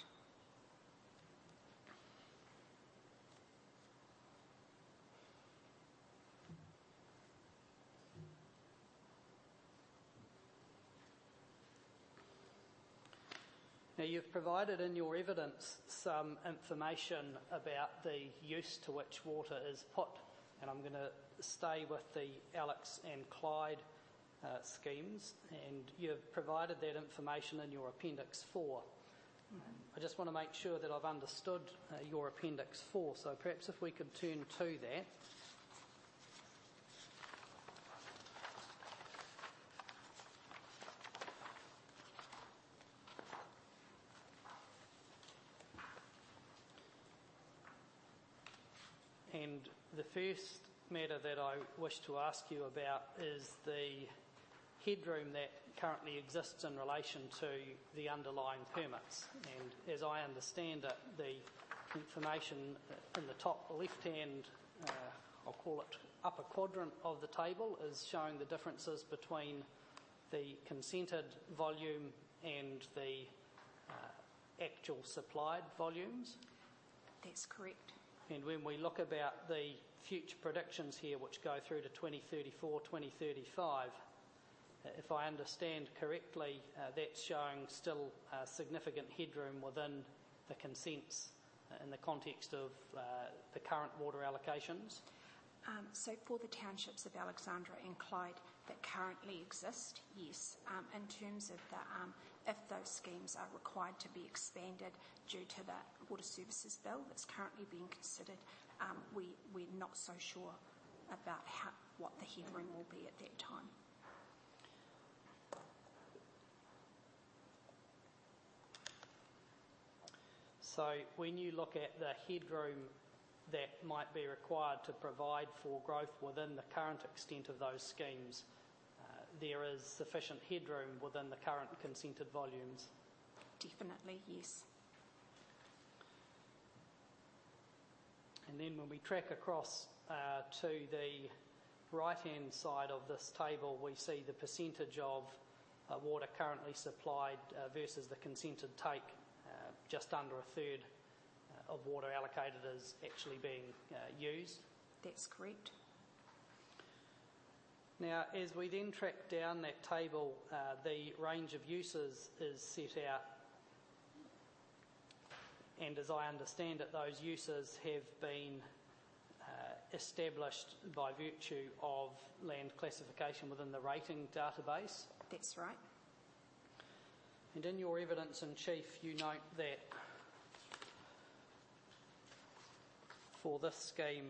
Now, you've provided in your evidence some information about the use to which water is put, and I'm going to stay with the Alex and Clyde uh, schemes, and you've provided that information in your Appendix four. Mm-hmm. I just want to make sure that I've understood uh, your Appendix four, so perhaps if we could turn to that. And the first matter that I wish to ask you about is the headroom that currently exists in relation to the underlying permits. And as I understand it, the information in the top left-hand, uh, I'll call it upper quadrant of the table, is showing the differences between the consented volume and the uh, actual supplied volumes. That's correct. And when we look about the future predictions here, which go through to twenty thirty-four, twenty thirty-five, uh, if I understand correctly, uh, that's showing still uh, significant headroom within the consents uh, in the context of uh, the current water allocations. Um, so for the townships of Alexandra and Clyde that currently exist, yes. Um, in terms of the, um, if those schemes are required to be expanded due to the water services bill that's currently being considered, um, we, we're not so sure about how, what the headroom will be at that time. So when you look at the headroom that might be required to provide for growth within the current extent of those schemes, uh, there is sufficient headroom within the current consented volumes? Definitely, yes. And then when we track across uh, to the right-hand side of this table, we see the percentage of uh, water currently supplied uh, versus the consented take. Uh, just under a third uh, of water allocated is actually being uh, used. That's correct. Now, as we then track down that table, uh, the range of uses is set out. And as I understand it, those uses have been uh, established by virtue of land classification within the rating database. That's right. And in your evidence in chief, you note that for this scheme,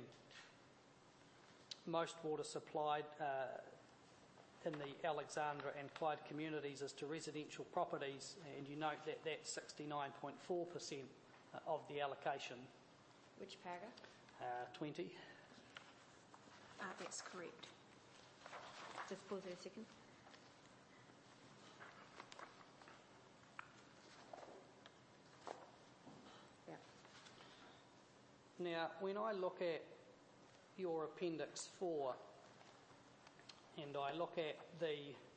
most water supplied uh, in the Alexandra and Clyde communities is to residential properties, and you note that that's sixty-nine point four percent of the allocation. Which paragraph? Uh, twenty. Uh, that's correct. Just pause there a second. Yeah. Now, when I look at your Appendix four, and I look at the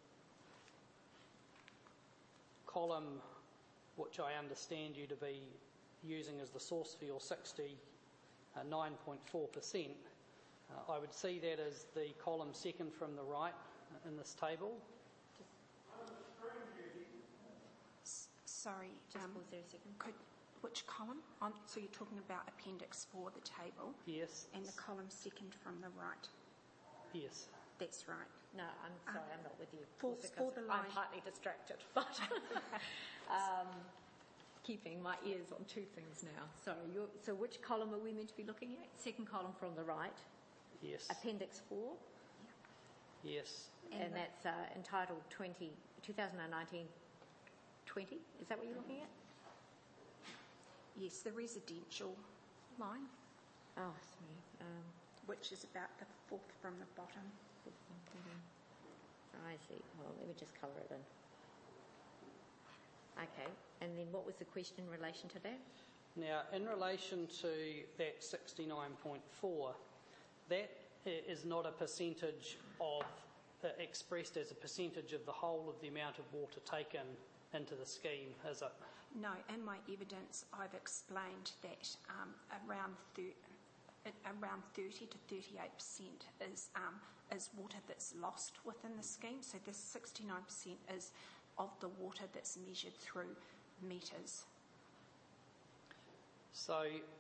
column which I understand you to be using as the source for your sixty-nine point four percent, uh, I would see that as the column second from the right uh, in this table. S- sorry. Just um, pause there a second. Could, which column? On, so you're talking about Appendix four, the table, Yes. and the column second from the right. Yes. That's right. No, I'm sorry, I'm not with you. For- Because for the I'm line- partly distracted, but um, keeping my ears on two things now. Sorry, you're, so which column are we meant to be looking at? Second column from the right, Yes. Appendix four, Yes. and, And the- that's uh, entitled twenty, twenty nineteen twenty. Is that what you're looking at? Yes, the residential line, Oh, sorry. Um, which is about the fourth from the bottom. I see. Well, let me just colour it in. Okay, and then what was the question in relation to that? Now, in relation to that sixty-nine point four, that i- is not a percentage of, uh, expressed as a percentage of the whole of the amount of water taken into the scheme, is it? No, in my evidence, I've explained that um, around thir- uh, around thirty to thirty-eight percent is um, is water that's lost within the scheme. So this sixty-nine percent is of the water that's measured through meters. So,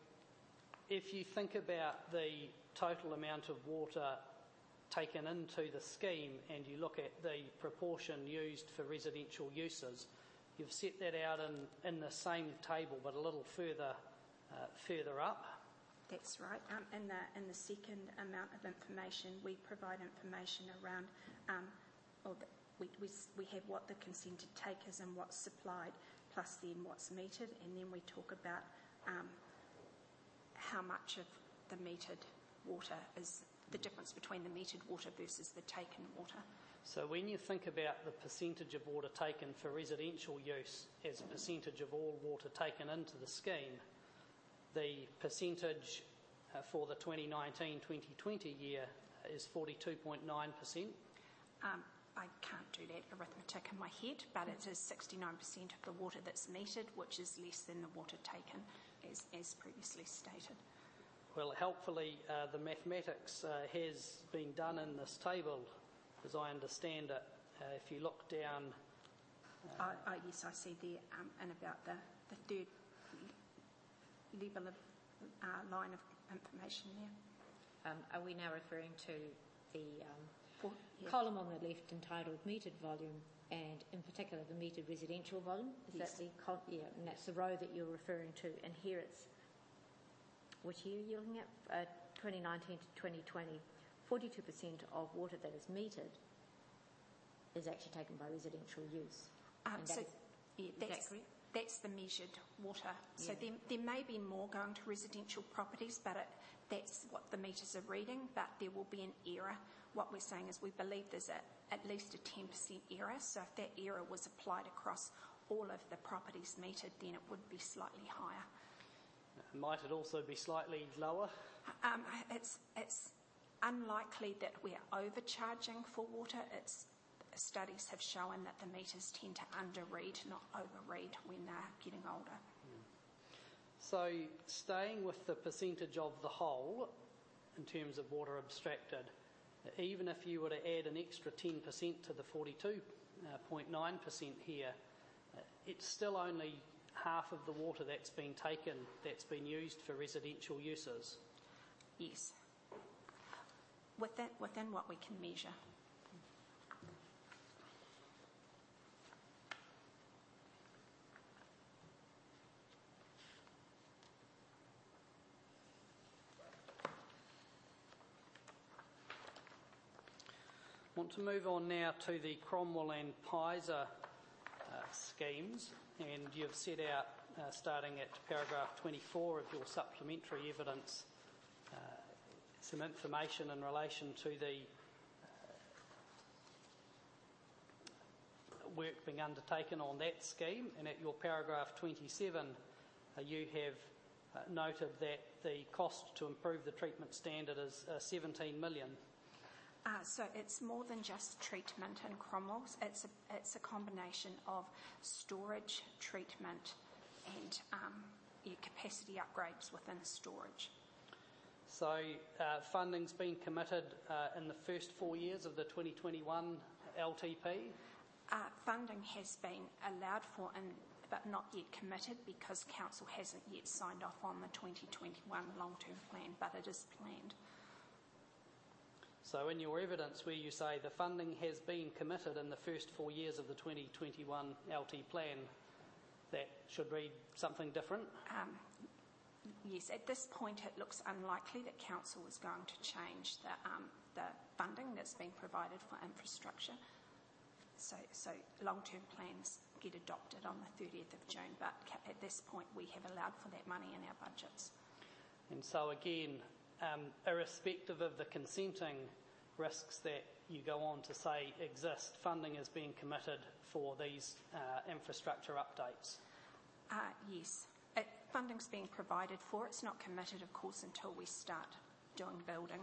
if you think about the total amount of water taken into the scheme and you look at the proportion used for residential uses, you've set that out in, in the same table but a little further uh, further up. That's right. Um, in the in the second amount of information, we provide information around, um, or the, we, we we have what the consented take is and what's supplied, plus then what's metered, and then we talk about um, how much of the metered water is the difference between the metered water versus the taken water. So when you think about the percentage of water taken for residential use as a percentage of all water taken into the scheme, the percentage uh, for the twenty nineteen twenty twenty year is forty-two point nine percent. Um, I can't do that arithmetic in my head, but it is sixty-nine percent of the water that's metered, which is less than the water taken, as, as previously stated. Well, helpfully, uh, the mathematics uh, has been done in this table, as I understand it. Uh, if you look down, Uh, uh, yes, I see there, um, and about the, the third level of uh, line of information there. Um, are we now referring to the um, For, yeah. column on the left entitled metered volume and in particular the metered residential volume? Is Yes. that the col- yeah, and that's the row that you're referring to, and here it's, which year you're looking at? Uh, twenty nineteen to twenty twenty, forty-two percent of water that is metered is actually taken by residential use. Um, And so, that is- yeah, is that that's, correct? that's the measured water. So Yeah. there, there may be more going to residential properties, but it, that's what the meters are reading, but there will be an error. What we're saying is we believe there's a, at least a ten percent error, so if that error was applied across all of the properties metered, then it would be slightly higher. might it also be slightly lower? Um, it's, it's unlikely that we're overcharging for water. It's, studies have shown that the meters tend to underread, not overread, when they're getting older. So, staying with the percentage of the whole in terms of water abstracted, even if you were to add an extra ten percent to the forty-two point nine percent here, it's still only half of the water that's been taken, that's been used for residential uses. Yes. Within, within what we can measure. I want to move on now to the Cromwell and Pizer uh, schemes, and you've set out, uh, starting at paragraph twenty-four of your supplementary evidence, uh, some information in relation to the uh, work being undertaken on that scheme, and at your paragraph twenty-seven uh, you have uh, noted that the cost to improve the treatment standard is uh, seventeen million. Uh, so it's more than just treatment in Cromwell's. It's a, it's a combination of storage, treatment and um, yeah, capacity upgrades within storage. So uh, funding's been committed uh, in the first four years of the twenty twenty-one L T P. Uh, funding has been allowed for in, but not yet committed because council hasn't yet signed off on the twenty twenty-one long-term plan, but it is planned. So in your evidence where you say the funding has been committed in the first four years of the twenty twenty-one L T plan, that should read something different? Um, yes, at this point it looks unlikely that council is going to change the, um, the funding that's been provided for infrastructure. So, so long-term plans get adopted on the thirtieth of June, but at this point we have allowed for that money in our budgets. And so again, um, irrespective of the consenting risks that you go on to say exist, funding is being committed for these uh, infrastructure updates? Uh, yes. It, funding's being provided for. It's not committed, of course, until we start doing building.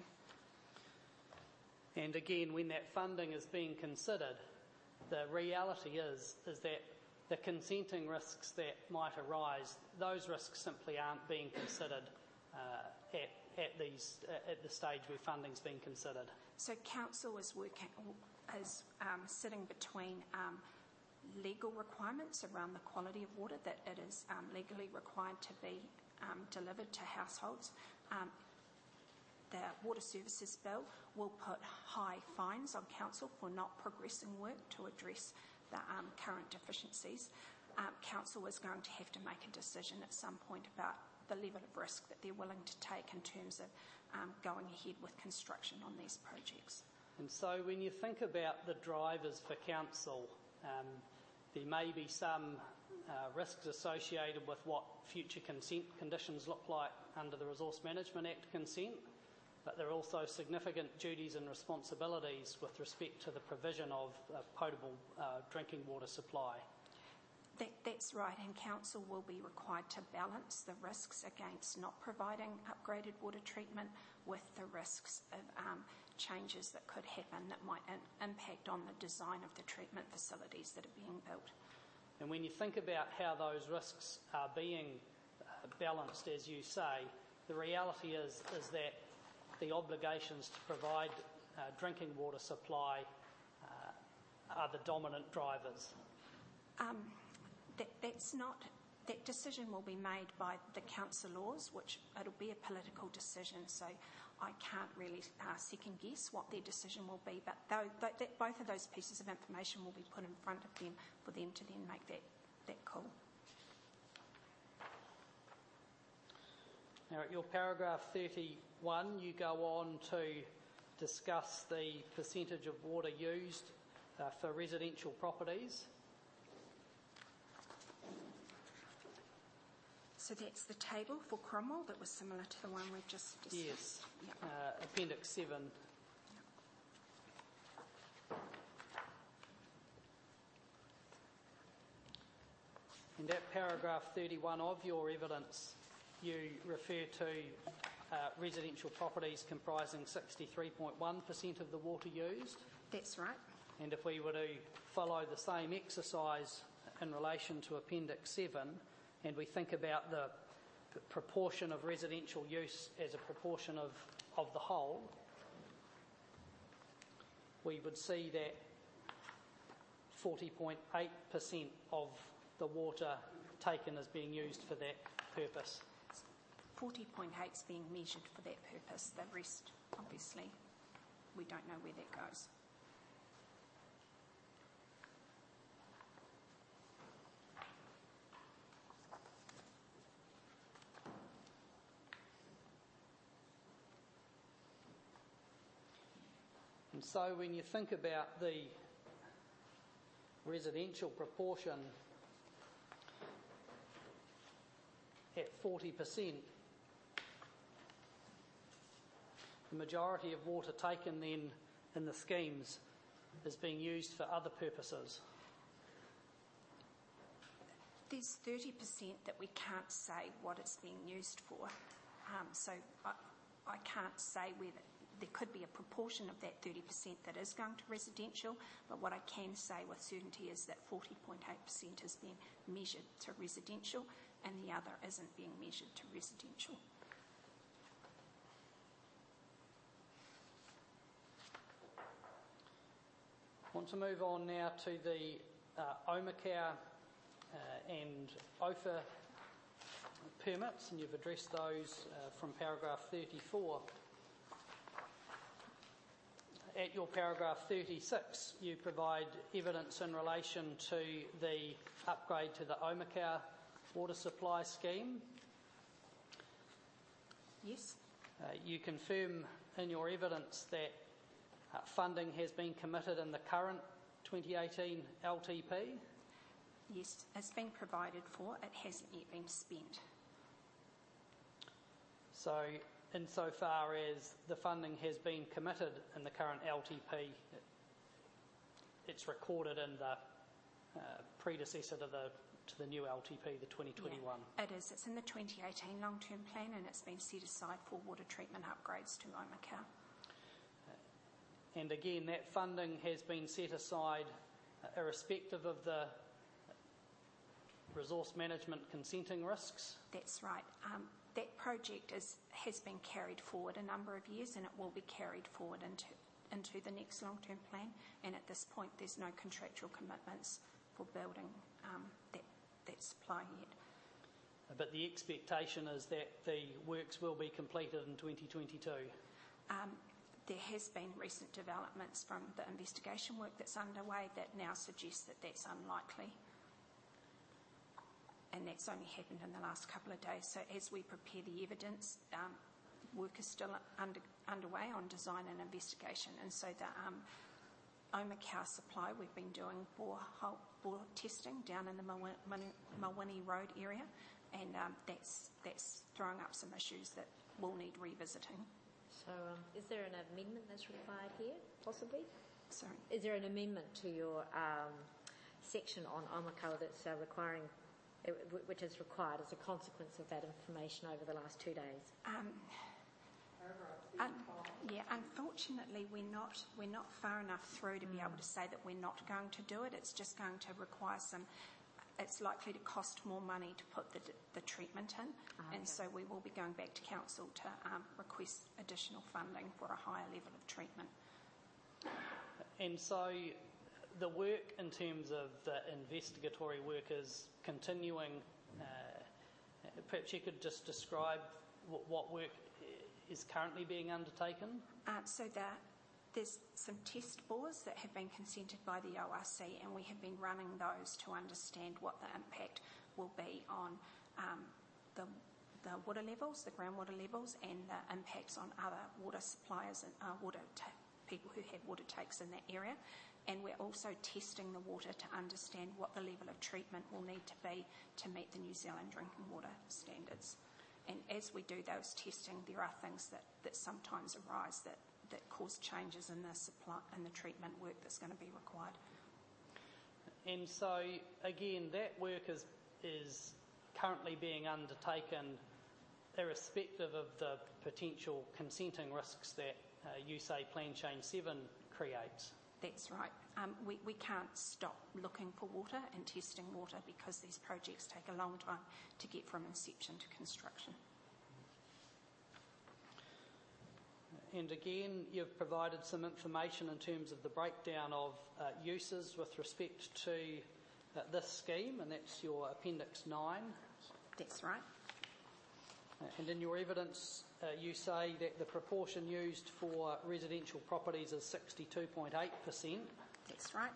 And again, when that funding is being considered, the reality is, is that the consenting risks that might arise, those risks simply aren't being considered uh, at, at, these, uh, at the stage where funding's being considered. So council is working, is um, sitting between um, legal requirements around the quality of water, that it is um, legally required to be um, delivered to households. Um, the Water Services Bill will put high fines on council for not progressing work to address the um, current deficiencies. Um, council is going to have to make a decision at some point about the level of risk that they're willing to take in terms of um, going ahead with construction on these projects. And so when you think about the drivers for council, um, there may be some uh, risks associated with what future consent conditions look like under the Resource Management Act consent, but there are also significant duties and responsibilities with respect to the provision of uh, potable uh, drinking water supply. That, that's right, and council will be required to balance the risks against not providing upgraded water treatment with the risks of um, changes that could happen that might in, impact on the design of the treatment facilities that are being built. And when you think about how those risks are being uh, balanced, as you say, the reality is, is that the obligations to provide uh, drinking water supply uh, are the dominant drivers. Um, that, that's not, that decision will be made by the councillors, which it'll be a political decision, so I can't really uh, second guess what their decision will be, but though, th- that both of those pieces of information will be put in front of them for them to then make that, that call. Now, at your paragraph thirty-one, you go on to discuss the percentage of water used uh, for residential properties. So that's the table for Cromwell that was similar to the one we've just discussed. Yes, Yep. uh, Appendix seven. In that paragraph thirty-one of your evidence, you refer to uh, residential properties comprising sixty-three point one percent of the water used. That's right. And if we were to follow the same exercise in relation to Appendix seven, and we think about the proportion of residential use as a proportion of, of the whole, we would see that forty point eight percent of the water taken is being used for that purpose. forty point eight is being measured for that purpose. The rest, obviously, we don't know where that goes. And so when you think about the residential proportion at forty percent, the majority of water taken then in the schemes is being used for other purposes. There's thirty percent that we can't say what it's being used for. Um, so I, I can't say whether there could be a proportion of that thirty percent that is going to residential, but what I can say with certainty is that forty point eight percent is being measured to residential and the other isn't being measured to residential. I want to move on now to the uh, Omacare uh, and O F A permits, and you've addressed those uh, from paragraph thirty-four. At your paragraph thirty-six, you provide evidence in relation to the upgrade to the Omakau water supply scheme. Yes. Uh, you confirm in your evidence that uh, funding has been committed in the current twenty eighteen L T P. Yes, it's been provided for. It hasn't yet been spent. So, insofar as the funding has been committed in the current L T P, it, it's recorded in the uh, predecessor to the to the new L T P, the twenty twenty-one. Yeah, it is. It's in the twenty eighteen long-term plan, and it's been set aside for water treatment upgrades to Omakau. And again, that funding has been set aside uh, irrespective of the resource management consenting risks. That's right. Um, that project is, has been carried forward a number of years, and it will be carried forward into, into the next long-term plan. And at this point, there's no contractual commitments for building um, that, that supply yet. But the expectation is that the works will be completed in twenty twenty-two. Um, there has been recent developments from the investigation work that's underway that now suggests that that's unlikely. And that's only happened in the last couple of days. So as we prepare the evidence, um, work is still under, underway on design and investigation. And so the um, Omakau supply, we've been doing bore, hole, bore testing down in the Mawini Road area, and um, that's, that's throwing up some issues that will need revisiting. So um, is there an amendment that's required here, possibly? Sorry. Is there an amendment to your um, section on Omakau that's uh, requiring, uh, which is required as a consequence of that information over the last two days? Um, un- yeah, unfortunately, we're not we're not far enough through to be able to say that we're not going to do it. It's just going to require some. It's likely to cost more money to put the, the treatment in, Oh, and okay. so we will be going back to council to um, request additional funding for a higher level of treatment. And so the work in terms of the investigatory work is continuing. Uh, perhaps you could just describe what, what work is currently being undertaken? Uh, so that there's some test bores that have been consented by the O R C, and we have been running those to understand what the impact will be on um, the, the water levels, the groundwater levels, and the impacts on other water suppliers and uh, water ta- people who have water takes in that area. And we're also testing the water to understand what the level of treatment will need to be to meet the New Zealand drinking water standards. And as we do those testing, there are things that, that sometimes arise that, that cause changes in the supply and the treatment work that's going to be required. And so, again, that work is, is currently being undertaken irrespective of the potential consenting risks that uh, you say Plan Change seven creates. That's right. Um, we, we can't stop looking for water and testing water because these projects take a long time to get from inception to construction. And again, you've provided some information in terms of the breakdown of uh, uses with respect to uh, this scheme, and that's your Appendix nine. That's right. Uh, and in your evidence, uh, you say that the proportion used for residential properties is sixty-two point eight percent. That's right.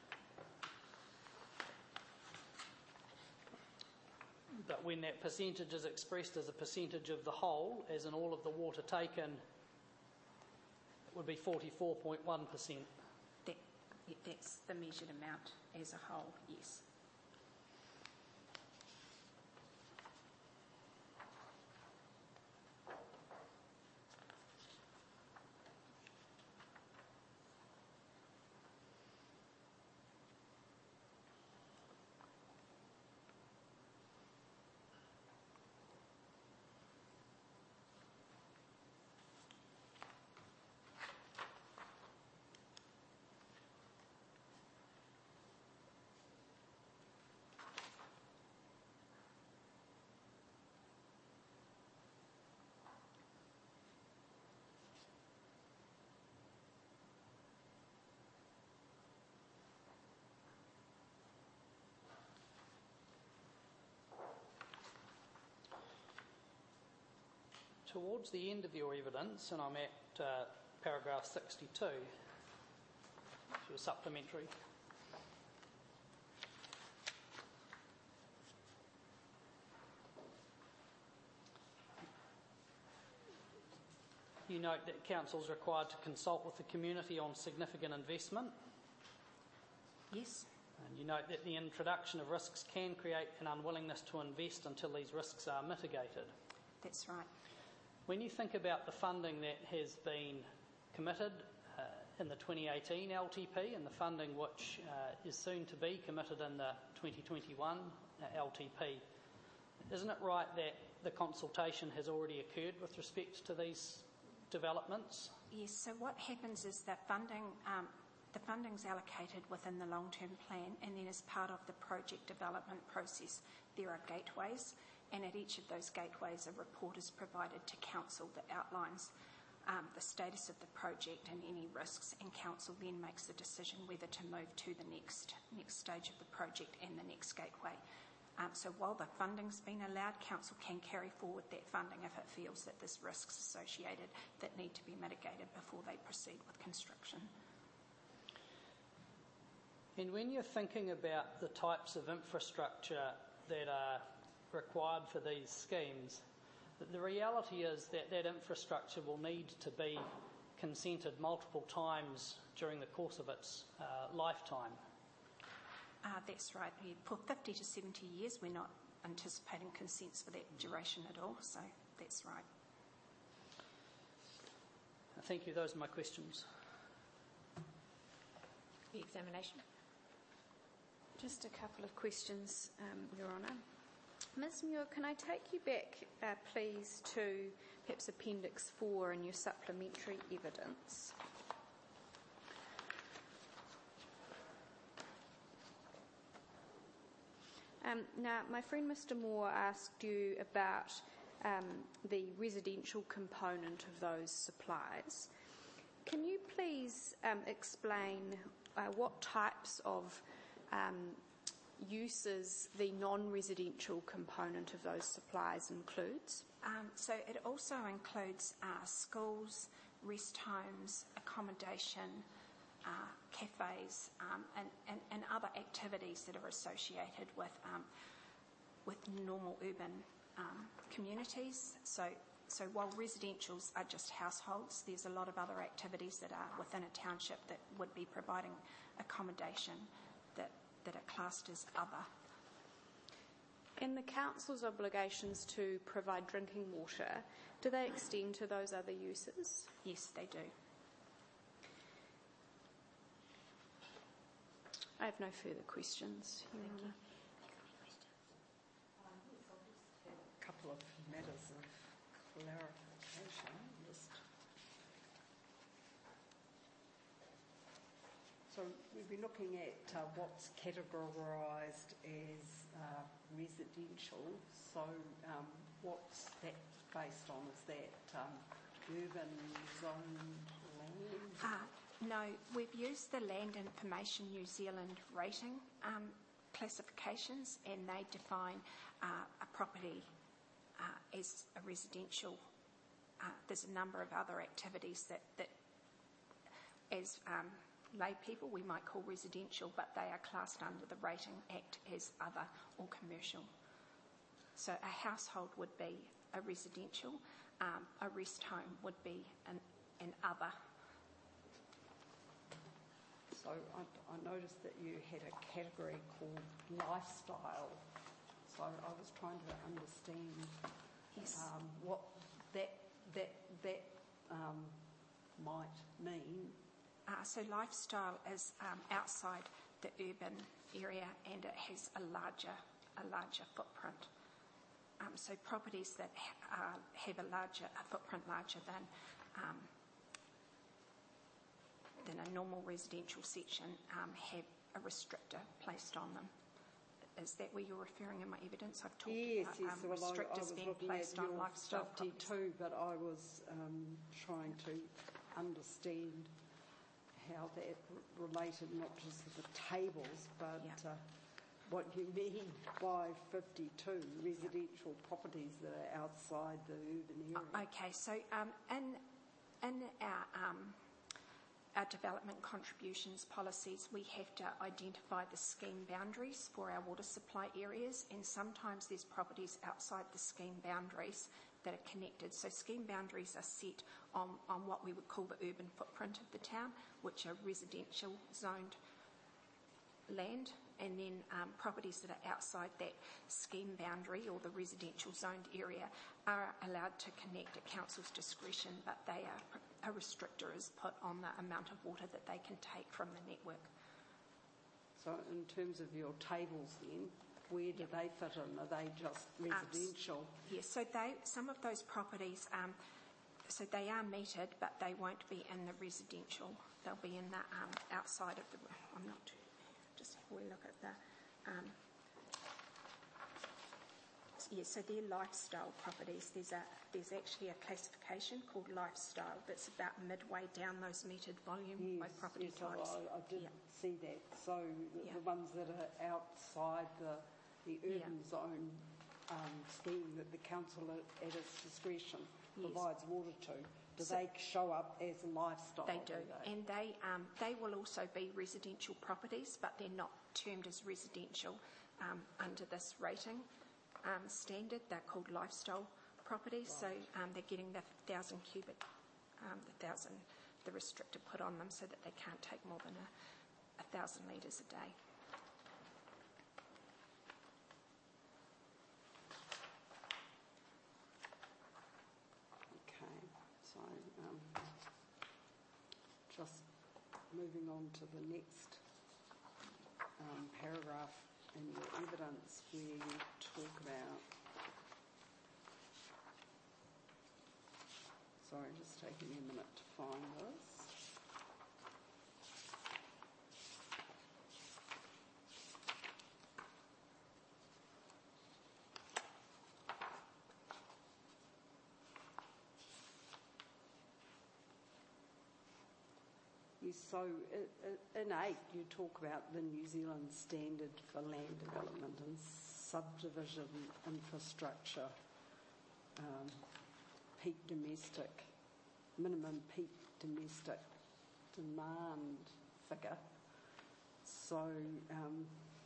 But when that percentage is expressed as a percentage of the whole, as in all of the water taken, it would be forty-four point one percent. That, that's the measured amount as a whole, yes. towards the end of your evidence, and I'm at uh, paragraph sixty-two, which was supplementary. You note that council is required to consult with the community on significant investment. Yes. And you note that the introduction of risks can create an unwillingness to invest until these risks are mitigated. That's right. When you think about the funding that has been committed uh, in the twenty eighteen L T P and the funding which uh, is soon to be committed in the twenty twenty-one uh, L T P, isn't it right that the consultation has already occurred with respect to these developments? Yes, so what happens is that funding, um, the funding's allocated within the long-term plan, and then as part of the project development process, there are gateways, and at each of those gateways a report is provided to council that outlines um, the status of the project and any risks, and council then makes a decision whether to move to the next, next stage of the project and the next gateway. Um, so while the funding's been allowed, council can carry forward that funding if it feels that there's risks associated that need to be mitigated before they proceed with construction. And when you're thinking about the types of infrastructure that are required for these schemes, the reality is that that infrastructure will need to be consented multiple times during the course of its uh, lifetime. Uh, that's right. For fifty to seventy years, we're not anticipating consents for that duration at all, so that's right. Thank you. Those are my questions. The examination. Just a couple of questions, um, Your Honour. Miz Muir, can I take you back, uh, please, to perhaps Appendix four in your supplementary evidence? Um, now, my friend Mister Moore asked you about um, the residential component of those supplies. Can you please um, explain uh, what types of um, uses the non-residential component of those supplies includes? Um, so it also includes uh, schools, rest homes, accommodation, uh, cafes, um, and, and, and other activities that are associated with um, with normal urban um, communities. So, so while residentials are just households, there's a lot of other activities that are within a township that would be providing accommodation that, that are classed as other. And the council's obligations to provide drinking water, do they extend to those other uses? Yes, they do. I have no further questions. Your Honour. A couple of matters of clarification. Just so we'll be looking at uh, what's categorised as uh, residential. So um, what's that based on? Is that um, urban zoned land? Uh, no, we've used the Land Information New Zealand rating um, classifications, and they define uh, a property uh, as a residential. Uh, there's a number of other activities that, that as um, lay people we might call residential, but they are classed under the Rating Act as other or commercial. So a household would be a residential, um, a rest home would be an, an other. So I, I noticed that you had a category called lifestyle. So I was trying to understand Yes. um, what that that that um, might mean. Uh, so lifestyle is um, outside the urban area, and it has a larger a larger footprint. Um, so properties that ha- uh, have a larger a footprint larger than um, than a normal residential section um, have a restrictor placed on them. Is that where you're referring in my evidence? I've talked Yes, about yes. um, Well, I, I restrictors was being looking placed at on your lifestyle properties. fifty-two, but I was um, trying to understand how that r- related not just to the tables, but Yeah. uh, what you mean by fifty-two residential properties that are outside the urban area. Okay, so um, in, in our, um, our development contributions policies, we have to identify the scheme boundaries for our water supply areas, and sometimes there's properties outside the scheme boundaries that are connected. So scheme boundaries are set on, on what we would call the urban footprint of the town, which are residential zoned land, and then um, properties that are outside that scheme boundary or the residential zoned area are allowed to connect at council's discretion, but they are, a restrictor is put on the amount of water that they can take from the network. So in terms of your tables then, where do they fit in? Are they just residential? Um, yes, so they, some of those properties, um, so they are metered, but they won't be in the residential. They'll be in the um, outside of the, I'm not too, just have a look at the, um, yeah, so they're lifestyle properties. There's a there's actually a classification called lifestyle that's about midway down those metered volume yes, by property yes, types. I, I did yeah. see that. So the, Yeah. the ones that are outside the, the urban Yeah. zone um, scheme that the council at, at its discretion Yes. provides water to, do So- they show up as lifestyle? They do, they? and they um, they will also be residential properties, but they're not termed as residential um, under this rating um, standard. They're called lifestyle properties, Right. so um, they're getting the thousand cubic, um, the thousand, the restrictor put on them, so that they can't take more than a, a thousand litres a day. Okay, so um, just moving on to the next um, paragraph in your evidence where you talk about, sorry, just taking me a minute to find this. Yes, so i- i- in eight you talk about the New Zealand standard for land development and subdivision infrastructure, um, peak domestic, minimum peak domestic demand figure. So um,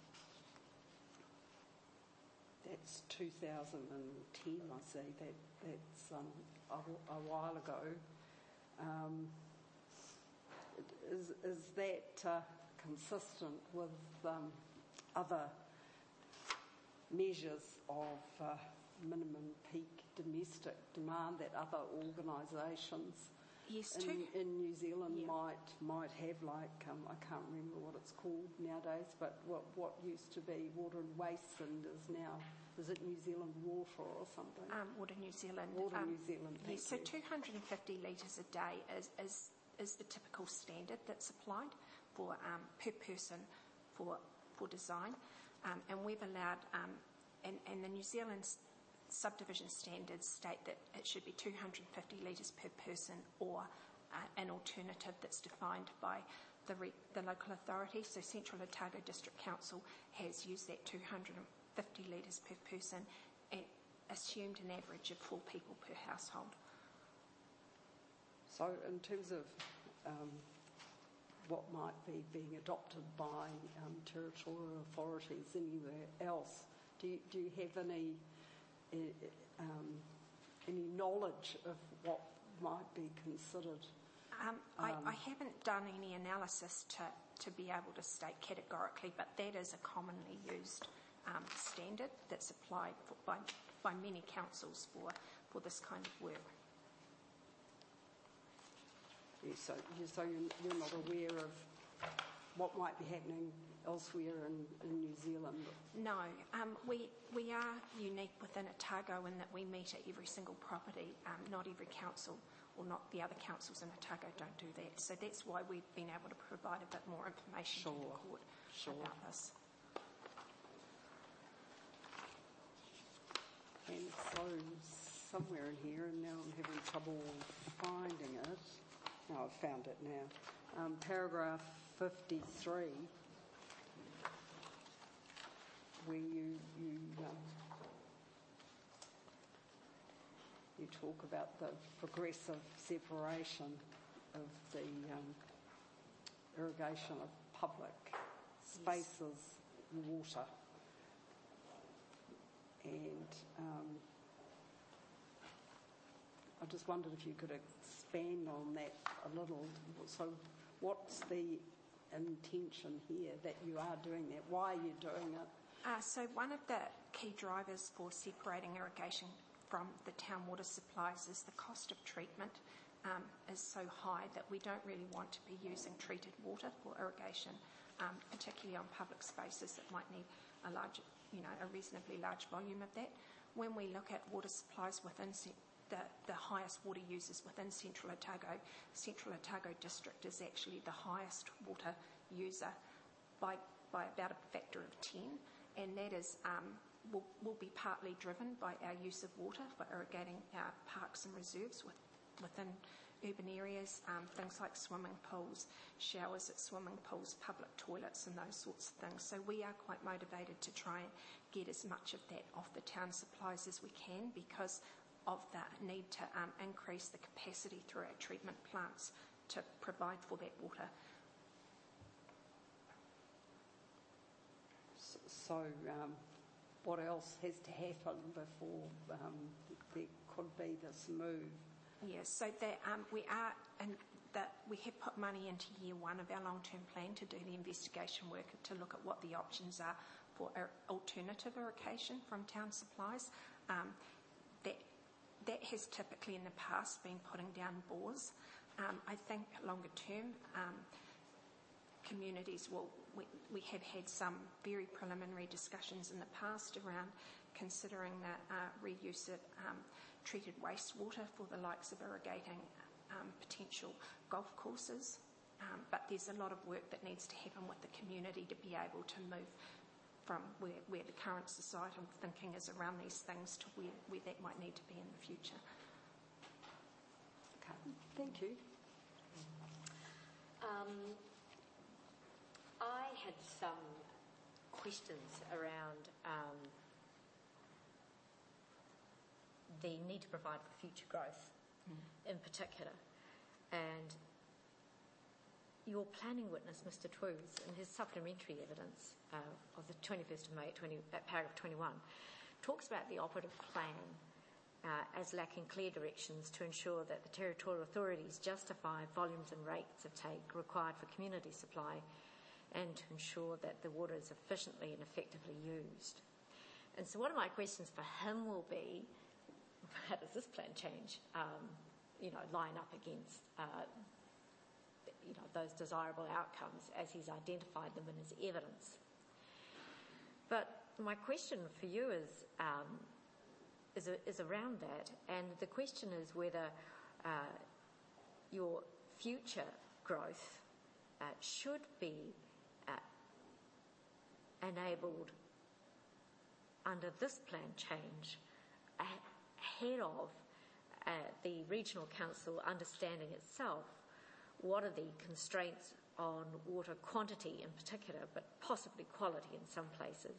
that's two thousand ten, I see, that, that's um, a, a while ago. Um, Is, is that uh, consistent with um, other measures of uh, minimum peak domestic demand that other organisations Yes, in, too. in New Zealand Yeah. might might have? Like um, I can't remember what it's called nowadays, but what what used to be Water and Waste and is now, is it New Zealand Water or something? Um, Water New Zealand. Water um, New Zealand. Thank Yes, so you. two hundred fifty litres a day is, is is the typical standard that's applied for um, per person for for design, um, and we've allowed, um, and, and the New Zealand subdivision standards state that it should be two hundred fifty litres per person, or uh, an alternative that's defined by the, re- the local authority. So Central Otago District Council has used that two hundred fifty litres per person and assumed an average of four people per household. So in terms of um, what might be being adopted by um, territorial authorities anywhere else, do you, do you have any uh, um, any knowledge of what might be considered? Um, I, Um, I haven't done any analysis to, to be able to state categorically, but that is a commonly used um, standard that's applied for, by, by many councils for, for this kind of work. Yeah, so you- so you're, you're not aware of what might be happening elsewhere in, in New Zealand? No, um, we, we are unique within Otago in that we meet at every single property. Um, not every council, or not the other councils in Otago, don't do that. So that's why we've been able to provide a bit more information to the Sure, court sure. about this. And so somewhere in here, and now I'm having trouble finding it. No, I've found it now. Um, paragraph fifty-three. where you you um, you talk about the progressive separation of the um, irrigation of public spaces, and water, and um, I just wondered if you could expand on that a little. So, what's the intention here that you are doing that? Why are you doing it? Uh, so one of the key drivers for separating irrigation from the town water supplies is the cost of treatment um, is so high that we don't really want to be using treated water for irrigation, um, particularly on public spaces that might need a large, you know, a reasonably large volume of that. When we look at water supplies within se- the, the highest water users within Central Otago, Central Otago District is actually the highest water user by by about a factor of ten, and that is um, will, will be partly driven by our use of water for irrigating our parks and reserves with, within urban areas, um, things like swimming pools, showers at swimming pools, public toilets and those sorts of things. So we are quite motivated to try and get as much of that off the town supplies as we can because of the need to um, increase the capacity through our treatment plants to provide for that water. So, um, what else has to happen before um, there could be this move? Yes, so that um, we are, and that we have put money into year one of our long-term plan to do the investigation work to look at what the options are for alternative irrigation from town supplies. Um, that that has typically in the past been putting down bores. Um, I think longer term, um, communities will. We, we have had some very preliminary discussions in the past around considering the uh, reuse of um, treated wastewater for the likes of irrigating um, potential golf courses. Um, but there's a lot of work that needs to happen with the community to be able to move from where, where the current societal thinking is around these things to where, where that might need to be in the future. Okay, thank you. Um, I had some questions around um, the need to provide for future growth mm. in particular. And your planning witness, Mister Twos, in his supplementary evidence uh, of the twenty-first of May, twenty, uh, paragraph twenty-one, talks about the operative plan uh, as lacking clear directions to ensure that the territorial authorities justify volumes and rates of take required for community supply and to ensure that the water is efficiently and effectively used. And so one of my questions for him will be, how does this plan change, um, you know, line up against uh, you know, those desirable outcomes as he's identified them in his evidence. But my question for you is um, is, a, is around that, and the question is whether uh, your future growth uh, should be uh, enabled under this plan change ahead of uh, the regional council understanding itself what are the constraints on water quantity in particular, but possibly quality in some places,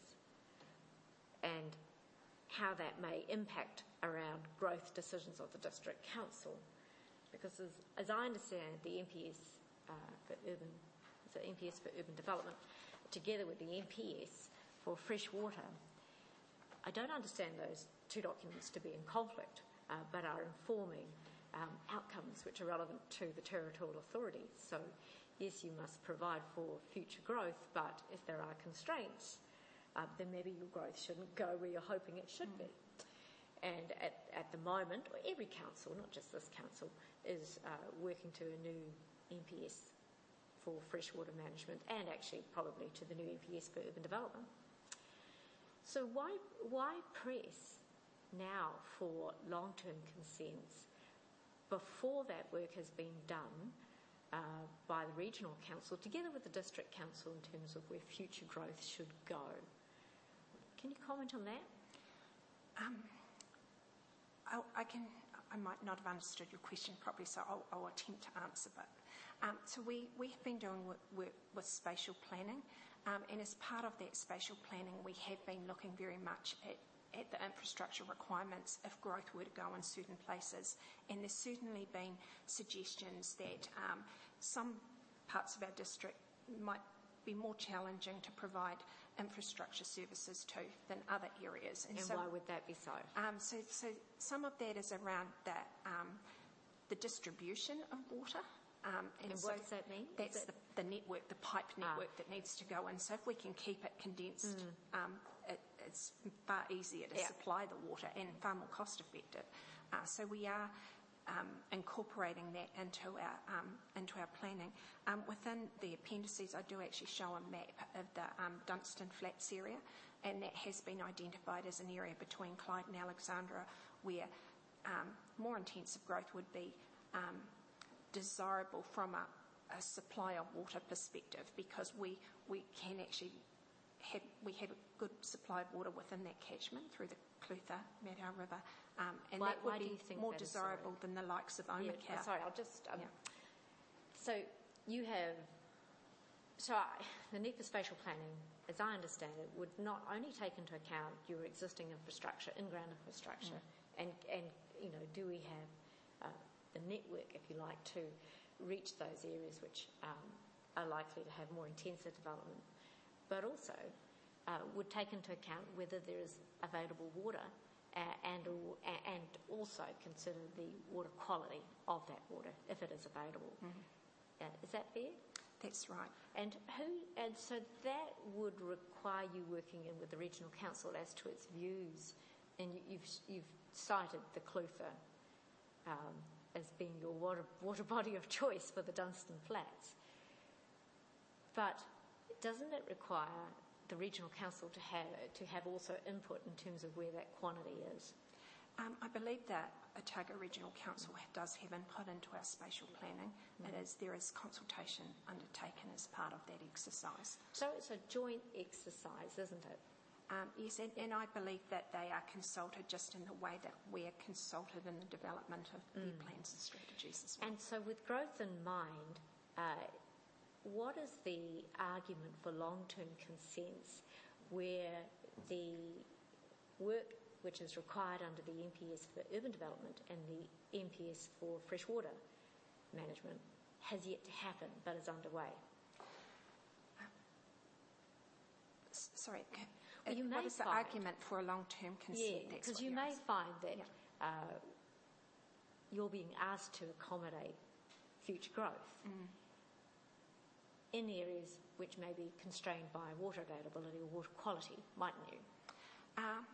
and how that may impact around growth decisions of the district council. Because as, as I understand the M P S uh, for urban, the M P S for urban development, together with the M P S for fresh water, I don't understand those two documents to be in conflict, uh, but are informing Um, outcomes which are relevant to the territorial authorities. So, yes, you must provide for future growth, but if there are constraints, uh, then maybe your growth shouldn't go where you're hoping it should mm. be. And at, at the moment, every council, not just this council, is uh, working to a new M P S for freshwater management and actually probably to the new M P S for urban development. So why, why press now for long-term consents before that work has been done uh, by the regional council, together with the district council, in terms of where future growth should go? Can you comment on that? Um, I, I can. I might not have understood your question properly, so I'll, I'll attempt to answer. But um, so we we have been doing work, work with spatial planning Um, and as part of that spatial planning, we have been looking very much at, at the infrastructure requirements if growth were to go in certain places. And there's certainly been suggestions that um, some parts of our district might be more challenging to provide infrastructure services to than other areas. And, and so, why would that be so? Um, so, so some of that is around that, um, the distribution of water. Um, and and so what does that mean? That's that... the, the network, the pipe network ah. that needs to go in. So if we can keep it condensed, mm. um, it, it's far easier to yeah. supply the water and far more cost effective. Uh, so we are um, incorporating that into our um, into our planning. Um, within the appendices, I do actually show a map of the um, Dunstan Flats area, and that has been identified as an area between Clyde and Alexandra where um, more intensive growth would be um, desirable from a, a supply of water perspective, because we we can actually have we have a good supply of water within that catchment through the Clutha Madau River, um, and why, that would why be do you think more that is, desirable sorry? than the likes of Omakau. Yeah, sorry, I'll just. Um, yeah. So you have. So I, the need for spatial planning, as I understand it, would not only take into account your existing infrastructure, in-ground infrastructure, mm. and and you know, do we have uh, the network, if you like, to reach those areas which um, are likely to have more intensive development, but also uh, would take into account whether there is available water uh, and, or, and also consider the water quality of that water, if it is available. Mm-hmm. Uh, is that fair? That's right. And who? And so that would require you working in with the regional council as to its views, and you, you've, you've cited the Clutha Um, as being your water, water body of choice for the Dunstan Flats. But doesn't it require the regional council to have to have also input in terms of where that quantity is? Um, I believe that Otago Regional Council does have input into our spatial planning. Mm. It is, there is consultation undertaken as part of that exercise. So it's a joint exercise, isn't it? Um, yes, and, and I believe that they are consulted just in the way that we're consulted in the development of mm. their plans and strategies as well. And so with growth in mind, uh, what is the argument for long-term consents where the work which is required under the N P S for urban development and the N P S for freshwater management has yet to happen but is underway? Uh, sorry, Well, you what may is the find, argument for a long-term consent? Yeah, because you may asking. find that yeah. uh, you're being asked to accommodate future growth mm. in areas which may be constrained by water availability or water quality, mightn't you? Um,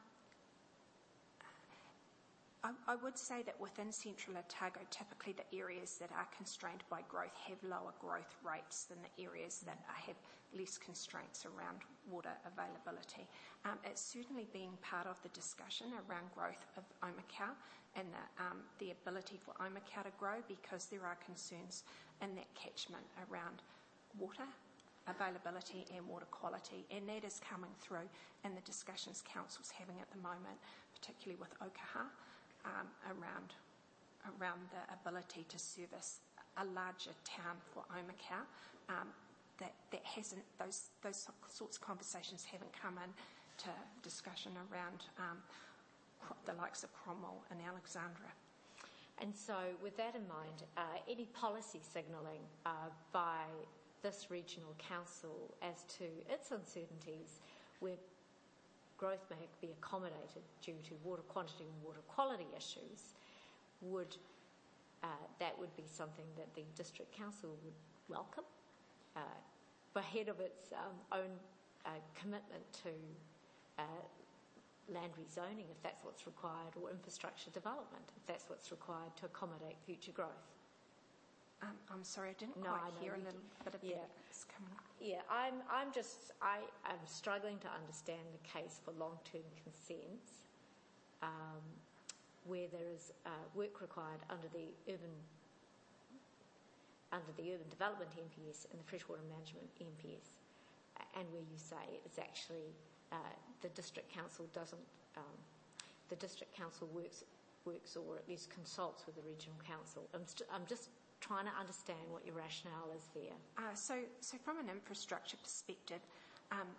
I, I would say that within Central Otago, typically the areas that are constrained by growth have lower growth rates than the areas that have less constraints around water availability. Um, it's certainly been part of the discussion around growth of Omakau and the, um, the ability for Omakau to grow, because there are concerns in that catchment around water availability and water quality, and that is coming through in the discussions Council's having at the moment, particularly with Okaha. Um, around around the ability to service a larger town for Omakau, um, that that hasn't those those sorts of conversations haven't come in to discussion around um, the likes of Cromwell and Alexandra. And so, with that in mind, uh, any policy signalling uh, by this regional council as to its uncertainties, where growth may be accommodated due to water quantity and water quality issues, would uh, that would be something that the district council would welcome, uh, ahead of its um, own uh, commitment to uh, land rezoning, if that's what's required, or infrastructure development, if that's what's required to accommodate future growth. Um, I'm sorry, I didn't no, quite I know hear a you little did. bit of yeah. that. It's coming up. Yeah, I'm, I'm just, I am struggling to understand the case for long-term consents um, where there is uh, work required under the urban, under the urban development N P S and the freshwater management N P S, and where you say it's actually uh, the district council doesn't, um, the district council works, works or at least consults with the regional council. I'm, st- I'm just trying to understand what your rationale is there. Uh, so, so from an infrastructure perspective, Um,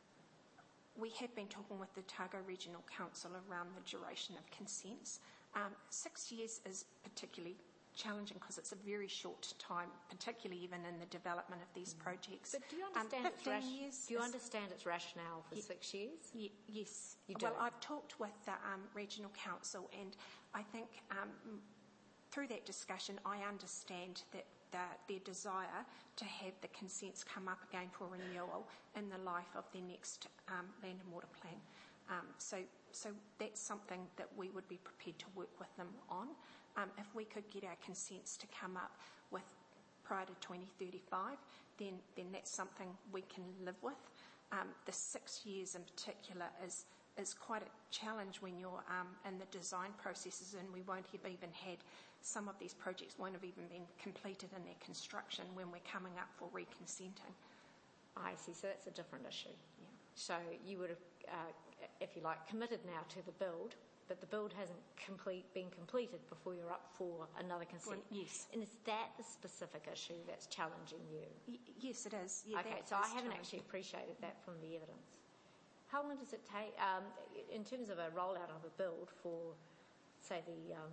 we have been talking with the Otago Regional Council around the duration of consents. Um, six years is particularly challenging because it's a very short time, particularly even in the development of these projects. But do you Um, understand, its, fifteen ration- years do you is- understand its rationale for Ye- six years? Ye- yes. You Well, do? I've talked with the um, Regional Council, and I think um, through that discussion, I understand that the, their desire to have the consents come up again for renewal in the life of their next um, land and water plan. Um, so, so that's something that we would be prepared to work with them on. Um, if we could get our consents to come up with prior to twenty thirty-five, then, then that's something we can live with. Um, the six years in particular is, is quite a challenge when you're um, in the design processes, and we won't have even had, some of these projects won't have even been completed in their construction when we're coming up for reconsenting. I see, so that's a different issue. Yeah. So you would have, uh, if you like, committed now to the build, but the build hasn't complete, been completed before you're up for another consent. Well, yes. And is that the specific issue that's challenging you? Y- yes, it is. Yeah, Okay, that so I is haven't challenging. actually appreciated that from the evidence. How long does it take, um, in terms of a rollout of a build for, say, the um,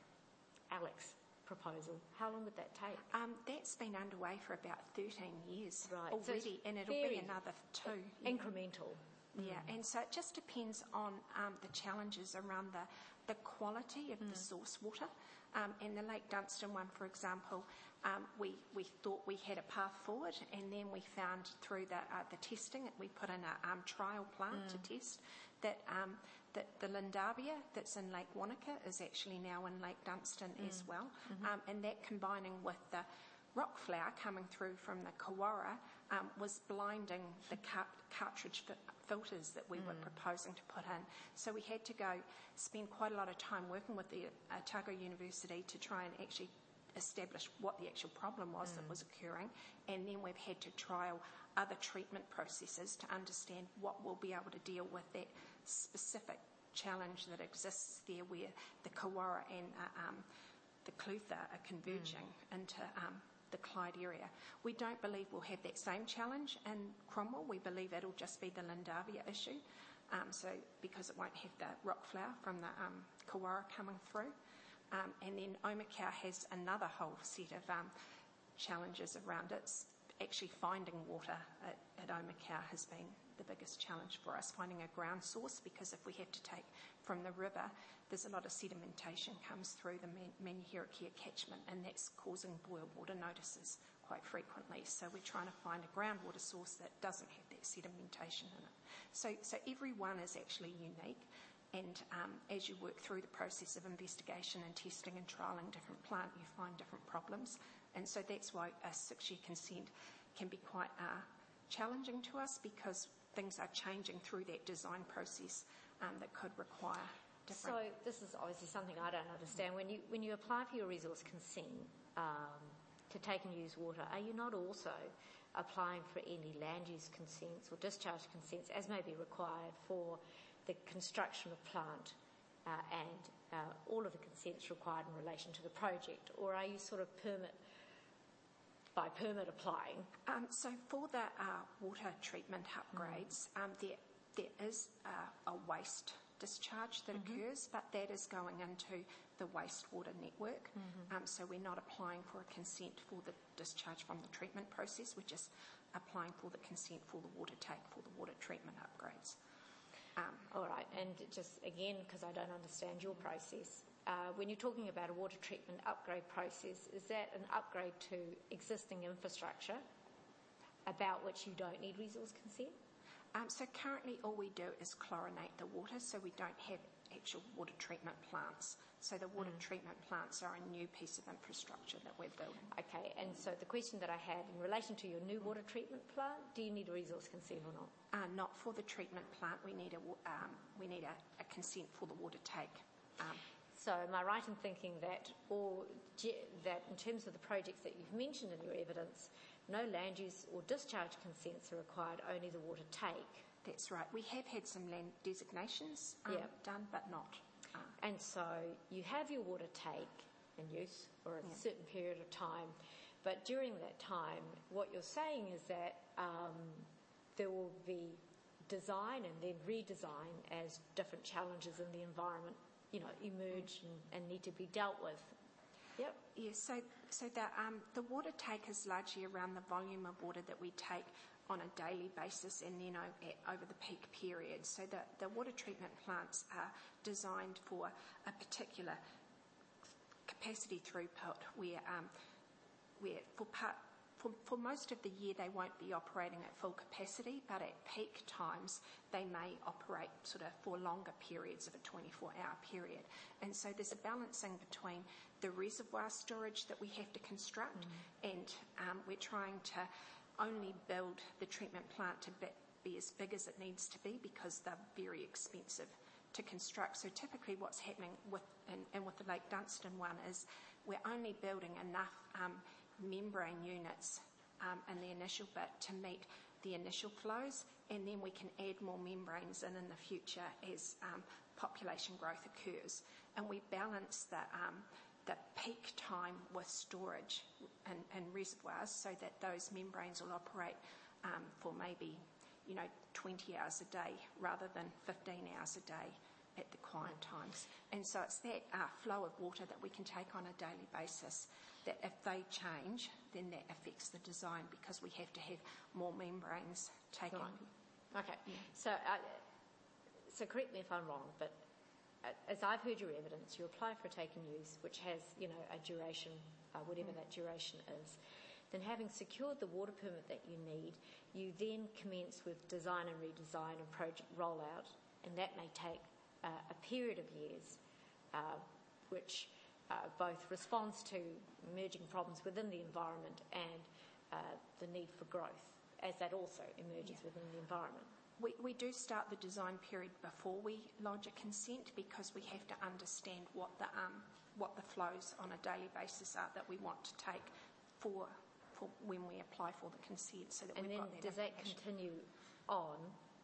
Alex proposal, how long would that take? Um, that's been underway for about thirteen years Right, so it's already, and it'll very be another two. Yeah. Incremental. Yeah, and so it just depends on um, the challenges around the, the quality of the source water. Um, and the Lake Dunstan one, for example, um, we, we thought we had a path forward, and then we found through the, uh, the testing, we put in a um, trial plant to test, that, um, that the Lindavia that's in Lake Wanaka is actually now in Lake Dunstan as well. Um, and that combining with the rock flour coming through from the Kawara um, was blinding the car- cartridge fi- filters that we were proposing to put in. So we had to go spend quite a lot of time working with the uh, Otago University to try and actually establish what the actual problem was that was occurring, and then we've had to trial other treatment processes to understand what we'll be able to deal with that specific challenge that exists there where the Kawara and uh, um, the Clutha are converging into um, the Clyde area. We don't believe we'll have that same challenge in Cromwell. We believe it'll just be the Lindavia issue, um, so because it won't have the rock flour from the um, Kawara coming through. Um, and then Omakau has another whole set of um, challenges around it. It's actually finding water at, at Omakau has been the biggest challenge for us, finding a ground source, because if we have to take from the river, there's a lot of sedimentation comes through the Man- Manihirakia catchment, and that's causing boil water notices quite frequently. So we're trying to find a groundwater source that doesn't have that sedimentation in it. So, so every one is actually unique. And um, as you work through the process of investigation and testing and trialling different plant, you find different problems. And so that's why a six-year consent can be quite uh, challenging to us, because things are changing through that design process um, that could require different... So this is obviously something I don't understand. When you when you apply for your resource consent um, to take and use water, are you not also applying for any land use consents or discharge consents, as may be required for the construction of plant uh, and uh, all of the consents required in relation to the project? Or are you sort of permit by permit applying? Um, so for the uh, water treatment upgrades, mm. um, there there is uh, a waste discharge that mm-hmm. occurs, but that is going into the wastewater network. Mm-hmm. Um, so we're not applying for a consent for the discharge from the treatment process. We're just applying for the consent for the water take for the water treatment upgrades. Um, All right, and just again, because I don't understand your process, uh, when you're talking about a water treatment upgrade process, is that an upgrade to existing infrastructure about which you don't need resource consent? Um, so currently all we do is chlorinate the water, so we don't have actual water treatment plants. So the water mm. treatment plants are a new piece of infrastructure that we're building. Okay, and so the question that I had in relation to your new water treatment plant, do you need a resource consent or not? Uh, not for the treatment plant. We need a um, we need a, a consent for the water take. Um, so am I right in thinking that, or that in terms of the projects that you've mentioned in your evidence, no land use or discharge consents are required, only the water take? That's right. We have had some land designations um, yep. done, but not. Uh, and so you have your water take and use for a yeah. certain period of time, but during that time, what you're saying is that um, there will be design and then redesign as different challenges in the environment, you know, emerge and, and need to be dealt with. Yep. Yes, so so the um, the water take is largely around the volume of water that we take on a daily basis and then o- at, over the peak period. So the, the water treatment plants are designed for a particular capacity throughput where um, where for part For, for most of the year they won't be operating at full capacity, but at peak times they may operate sort of for longer periods of a twenty-four hour period. And so there's a balancing between the reservoir storage that we have to construct mm. and um, we're trying to only build the treatment plant to be, be as big as it needs to be because they're very expensive to construct. So typically what's happening with and, and with the Lake Dunstan one is we're only building enough um, membrane units um, in the initial bit to meet the initial flows, and then we can add more membranes in in the future as um, population growth occurs. And we balance the, um, the peak time with storage and, and reservoirs so that those membranes will operate um, for maybe, you know, twenty hours a day rather than fifteen hours a day at the quiet times. And so it's that uh, flow of water that we can take on a daily basis that if they change, then that affects the design because we have to have more membranes taken. Right. Okay, yeah. so uh, so correct me if I'm wrong, but uh, as I've heard your evidence, you apply for a take and use, which has, you know, a duration, uh, whatever mm. that duration is. Then having secured the water permit that you need, you then commence with design and redesign and project rollout, and that may take uh, a period of years, uh, which uh, both responds to emerging problems within the environment and uh, the need for growth, as that also emerges yeah. within the environment. We, we do start the design period before we lodge a consent because we have to understand what the um, what the flows on a daily basis are that we want to take for for when we apply for the consent. So that and we've then got that does that continue on?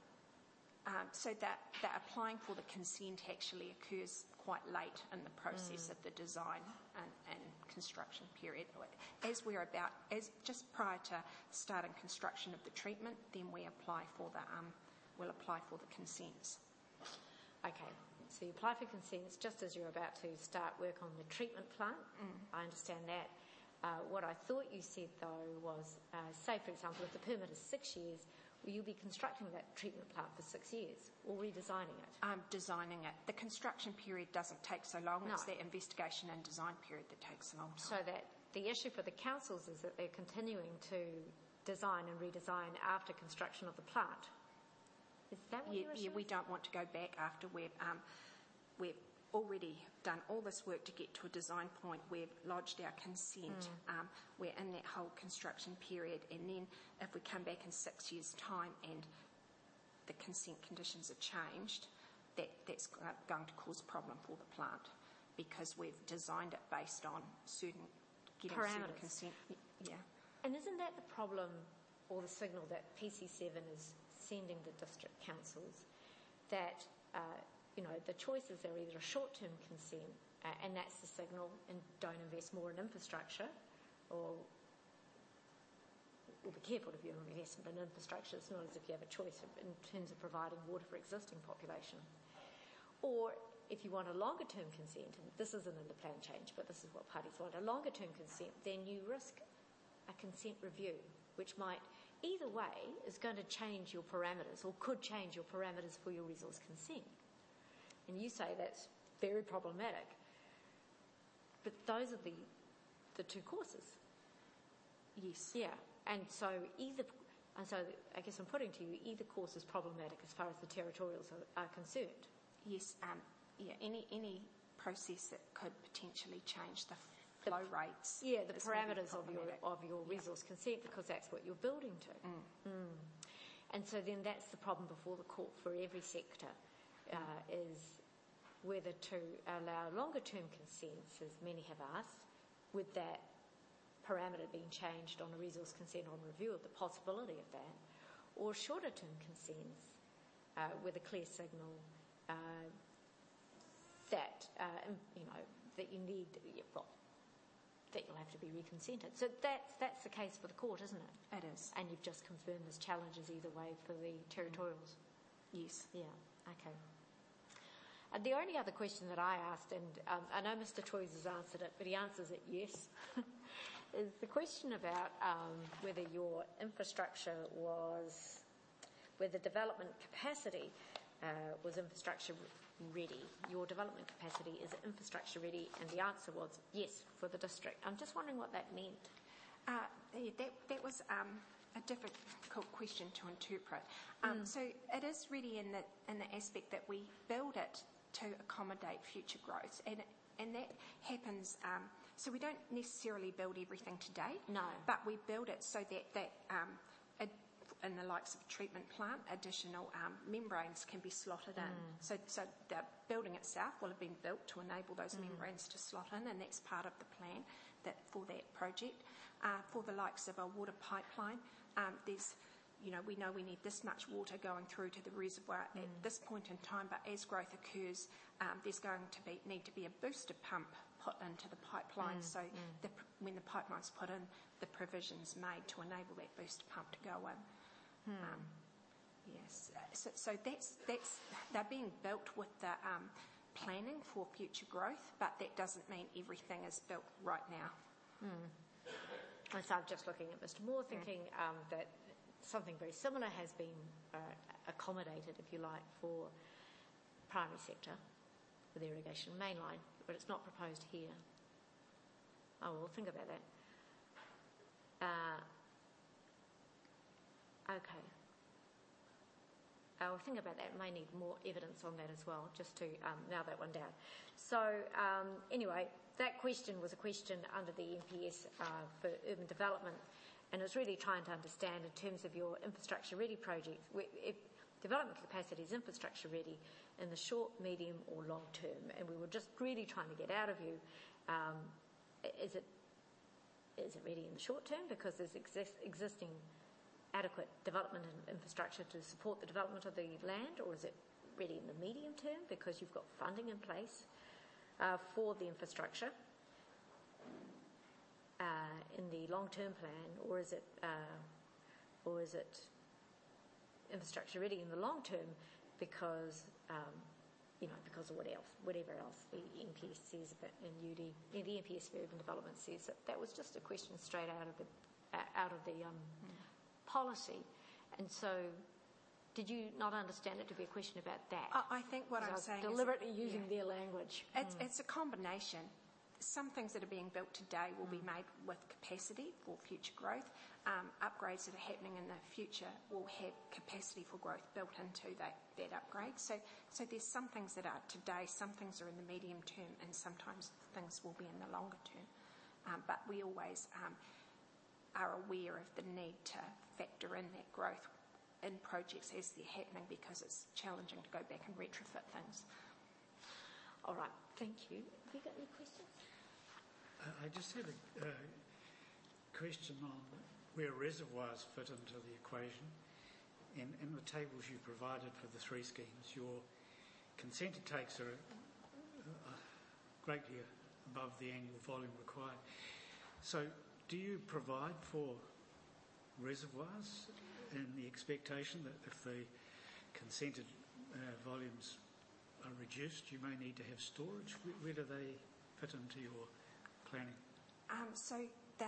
Um, so that, that applying for the consent actually occurs quite late in the process mm. of the design and, and construction period. As we're about, as just prior to starting construction of the treatment, then we apply for the, um, we'll apply for the consents. Okay, so you apply for consents just as you're about to start work on the treatment plant. Mm. I understand that. Uh, what I thought you said though was, uh, say for example, if the permit is six years, will you be constructing that treatment plant for six years or redesigning it? Um, designing it. The construction period doesn't take so long. No. It's that investigation and design period that takes a long time. So that the issue for the councils is that they're continuing to design and redesign after construction of the plant. Is that what yeah, your yeah, issue we is? don't want to go back after we've, um, we've already done all this work to get to a design point. We've lodged our consent. Mm. Um, we're in that whole construction period, and then if we come back in six years' time and the consent conditions are changed, that, that's going to cause a problem for the plant because we've designed it based on certain getting parameters. Certain consent. Yeah. And isn't that the problem or the signal that P C seven is sending the district councils that uh, you know, the choices are either a short-term consent, uh, and that's the signal, and don't invest more in infrastructure, or we'll be careful of your investment in infrastructure. It's not as if you have a choice in terms of providing water for existing population. Or if you want a longer-term consent, and this isn't in the plan change, but this is what parties want, a longer-term consent, then you risk a consent review, which might, either way, is going to change your parameters, or could change your parameters for your resource consent. And you say that's very problematic. But those are the the two courses. Yes. Yeah. And so either, and so I guess I'm putting to you, either course is problematic as far as the territorials are, are concerned. Yes. Um, yeah. Any any process that could potentially change the flow the, rates. Yeah, the parameters of your of your resource yeah. consent, because that's what you're building to. Mm. Mm. And so then that's the problem before the court for every sector. Uh, is whether to allow longer-term consents, as many have asked, with that parameter being changed on a resource consent on review of the possibility of that, or shorter-term consents uh, with a clear signal uh, that uh, you know that you need well that you'll have to be reconsented. So that's, that's the case for the court, isn't it? It is. And you've just confirmed there's challenges either way for the territorials. Yes. Yeah, okay. And the only other question that I asked, and um, I know Mister Toys has answered it, but he answers it yes, is the question about um, whether your infrastructure was, whether development capacity uh, was infrastructure ready. Your development capacity is infrastructure ready, and the answer was yes for the district. I'm just wondering what that meant. Uh, yeah, that, that was um, a difficult question to interpret. Um, mm. So it is really in the in the aspect that we build it to accommodate future growth, and and that happens. Um, so we don't necessarily build everything today. No, but we build it so that that um, ad, in the likes of a treatment plant, additional um, membranes can be slotted in. Mm. So so the building itself will have been built to enable those mm. membranes to slot in, and that's part of the plan that for that project. Uh, for the likes of a water pipeline, um, there's, you know, we know we need this much water going through to the reservoir mm. at this point in time, but as growth occurs, um, there's going to be need to be a booster pump put into the pipeline. Mm. So mm. The, when the pipeline's put in, the provision's made to enable that booster pump to go in. Mm. Um, yes, so, so that's that's they're being built with the um, planning for future growth, but that doesn't mean everything is built right now. Mm. And so I'm just looking at Mister Moore, thinking um, that something very similar has been uh, accommodated, if you like, for primary sector with irrigation mainline, but it's not proposed here. Oh, well, think about that. Uh, okay. I'll think about that. May need more evidence on that as well, just to um, nail that one down. So um, anyway, that question was a question under the N P S uh, for urban development, and it's really trying to understand in terms of your infrastructure ready projects, if development capacity is infrastructure ready in the short, medium or long term, and we were just really trying to get out of you, um, is it is it ready in the short term because there's exist, existing adequate development and infrastructure to support the development of the land, or is it ready in the medium term because you've got funding in place uh, for the infrastructure uh, in the long-term plan, or is it uh, or is it infrastructure ready in the long term because um, you know because of what else, whatever else the N P S says about, and U D, the N P S for urban development says that that was just a question straight out of the uh, out of the um, mm. policy. And so did you not understand it to be a question about that? I, I think what I'm I was saying deliberately is using yeah. their language. It's, mm. it's a combination. Some things that are being built today will mm. be made with capacity for future growth. Um, upgrades that are happening in the future will have capacity for growth built into that, that upgrade. So, so there's some things that are today, some things are in the medium term, and sometimes things will be in the longer term. Um, but we always um, are aware of the need to factor in that growth in projects as they're happening, because it's challenging to go back and retrofit things. All right, thank you. Have you got any questions? Uh, I just had a uh, question on where reservoirs fit into the equation. In, in the tables you provided for the three schemes, your consented takes are uh, greatly above the annual volume required. So do you provide for reservoirs in the expectation that if the consented uh, volumes are reduced, you may need to have storage? Where, where do they fit into your planning? Um, so the,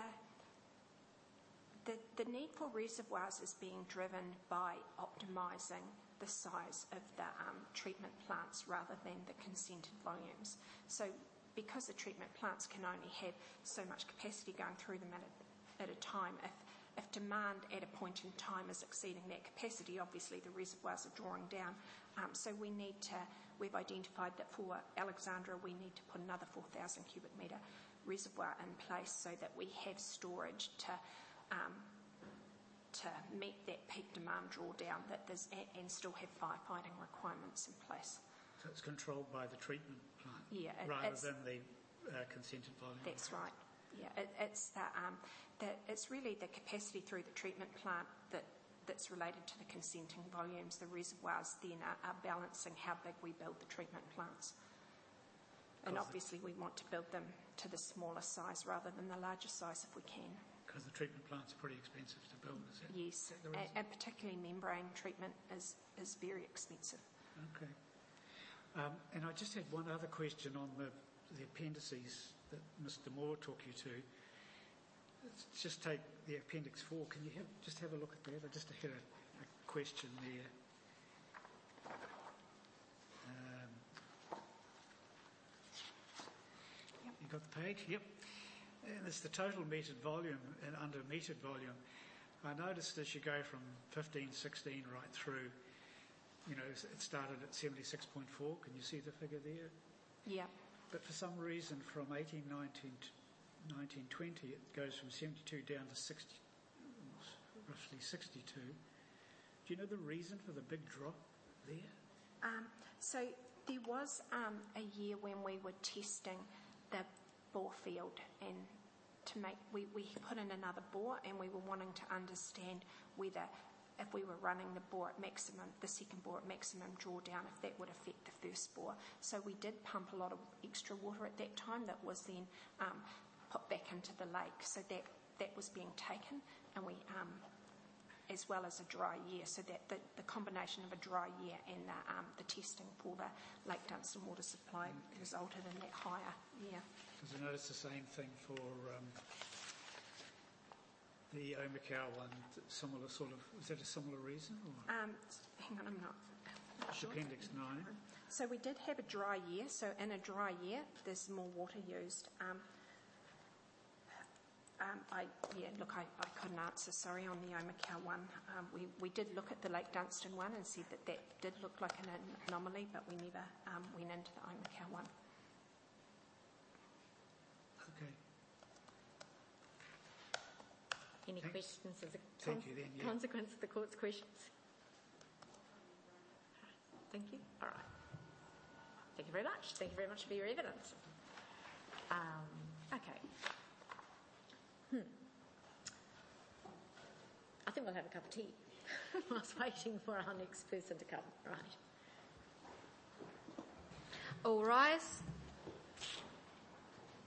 the the need for reservoirs is being driven by optimising the size of the um, treatment plants rather than the consented volumes. So because the treatment plants can only have so much capacity going through them at a, at a time, if If demand at a point in time is exceeding that capacity, obviously the reservoirs are drawing down. Um, so we need to, we've identified that for Alexandra we need to put another four thousand cubic metre reservoir in place so that we have storage to um, to meet that peak demand drawdown that there's, and still have firefighting requirements in place. So it's controlled by the treatment plant yeah, it, rather than the uh, consented volume? That's right. Yeah, it, it's the, um, the, it's really the capacity through the treatment plant that, that's related to the consenting volumes. The reservoirs then are, are balancing how big we build the treatment plants. And obviously we want to build them to the smaller size rather than the larger size if we can. Because the treatment plants are pretty expensive to build, is it? Yes, Is that the and, reason? and particularly membrane treatment is, is very expensive. Okay. Um, and I just had one other question on the, the appendices that Mister Moore took you to. Let's just take the Appendix four. Can you have, just have a look at that? I just had a, a question there. Um, Yep. You got the page? Yep. And it's the total metered volume, and under metered volume, I noticed as you go from fifteen, sixteen right through, you know, it started at seventy-six point four. Can you see the figure there? Yeah. But for some reason, from eighteen, nineteen, nineteen, twenty, it goes from seventy-two down to sixty, roughly sixty-two. Do you know the reason for the big drop there? Um, so there was um, a year when we were testing the bore field, and to make we, we put in another bore, and we were wanting to understand whether if we were running the bore at maximum, the second bore at maximum drawdown, if that would affect the first bore. So we did pump a lot of extra water at that time that was then um, put back into the lake. So that, that was being taken, and we, um, as well as a dry year, so that the, the combination of a dry year and the, um, the testing for the Lake Dunstan water supply okay. resulted in that higher year. Because I noticed the same thing for um, the Omakau one, similar sort of, was that a similar reason? Or? Um, hang on, I'm not, not sure. Appendix nine. So we did have a dry year, so in a dry year there's more water used. Um, um, I, yeah, look, I, I couldn't answer, sorry, on the Omakau one. Um, we, we did look at the Lake Dunstan one and said that that did look like an anomaly, but we never um, went into the Omakau one. Okay. Any Thanks. questions as a Thank you then, yeah. consequence of the court's questions? Thank you. All right. Thank you very much. Thank you very much for your evidence. Um, okay. Hmm. I think we'll have a cup of tea whilst waiting for our next person to come. Right. All rise.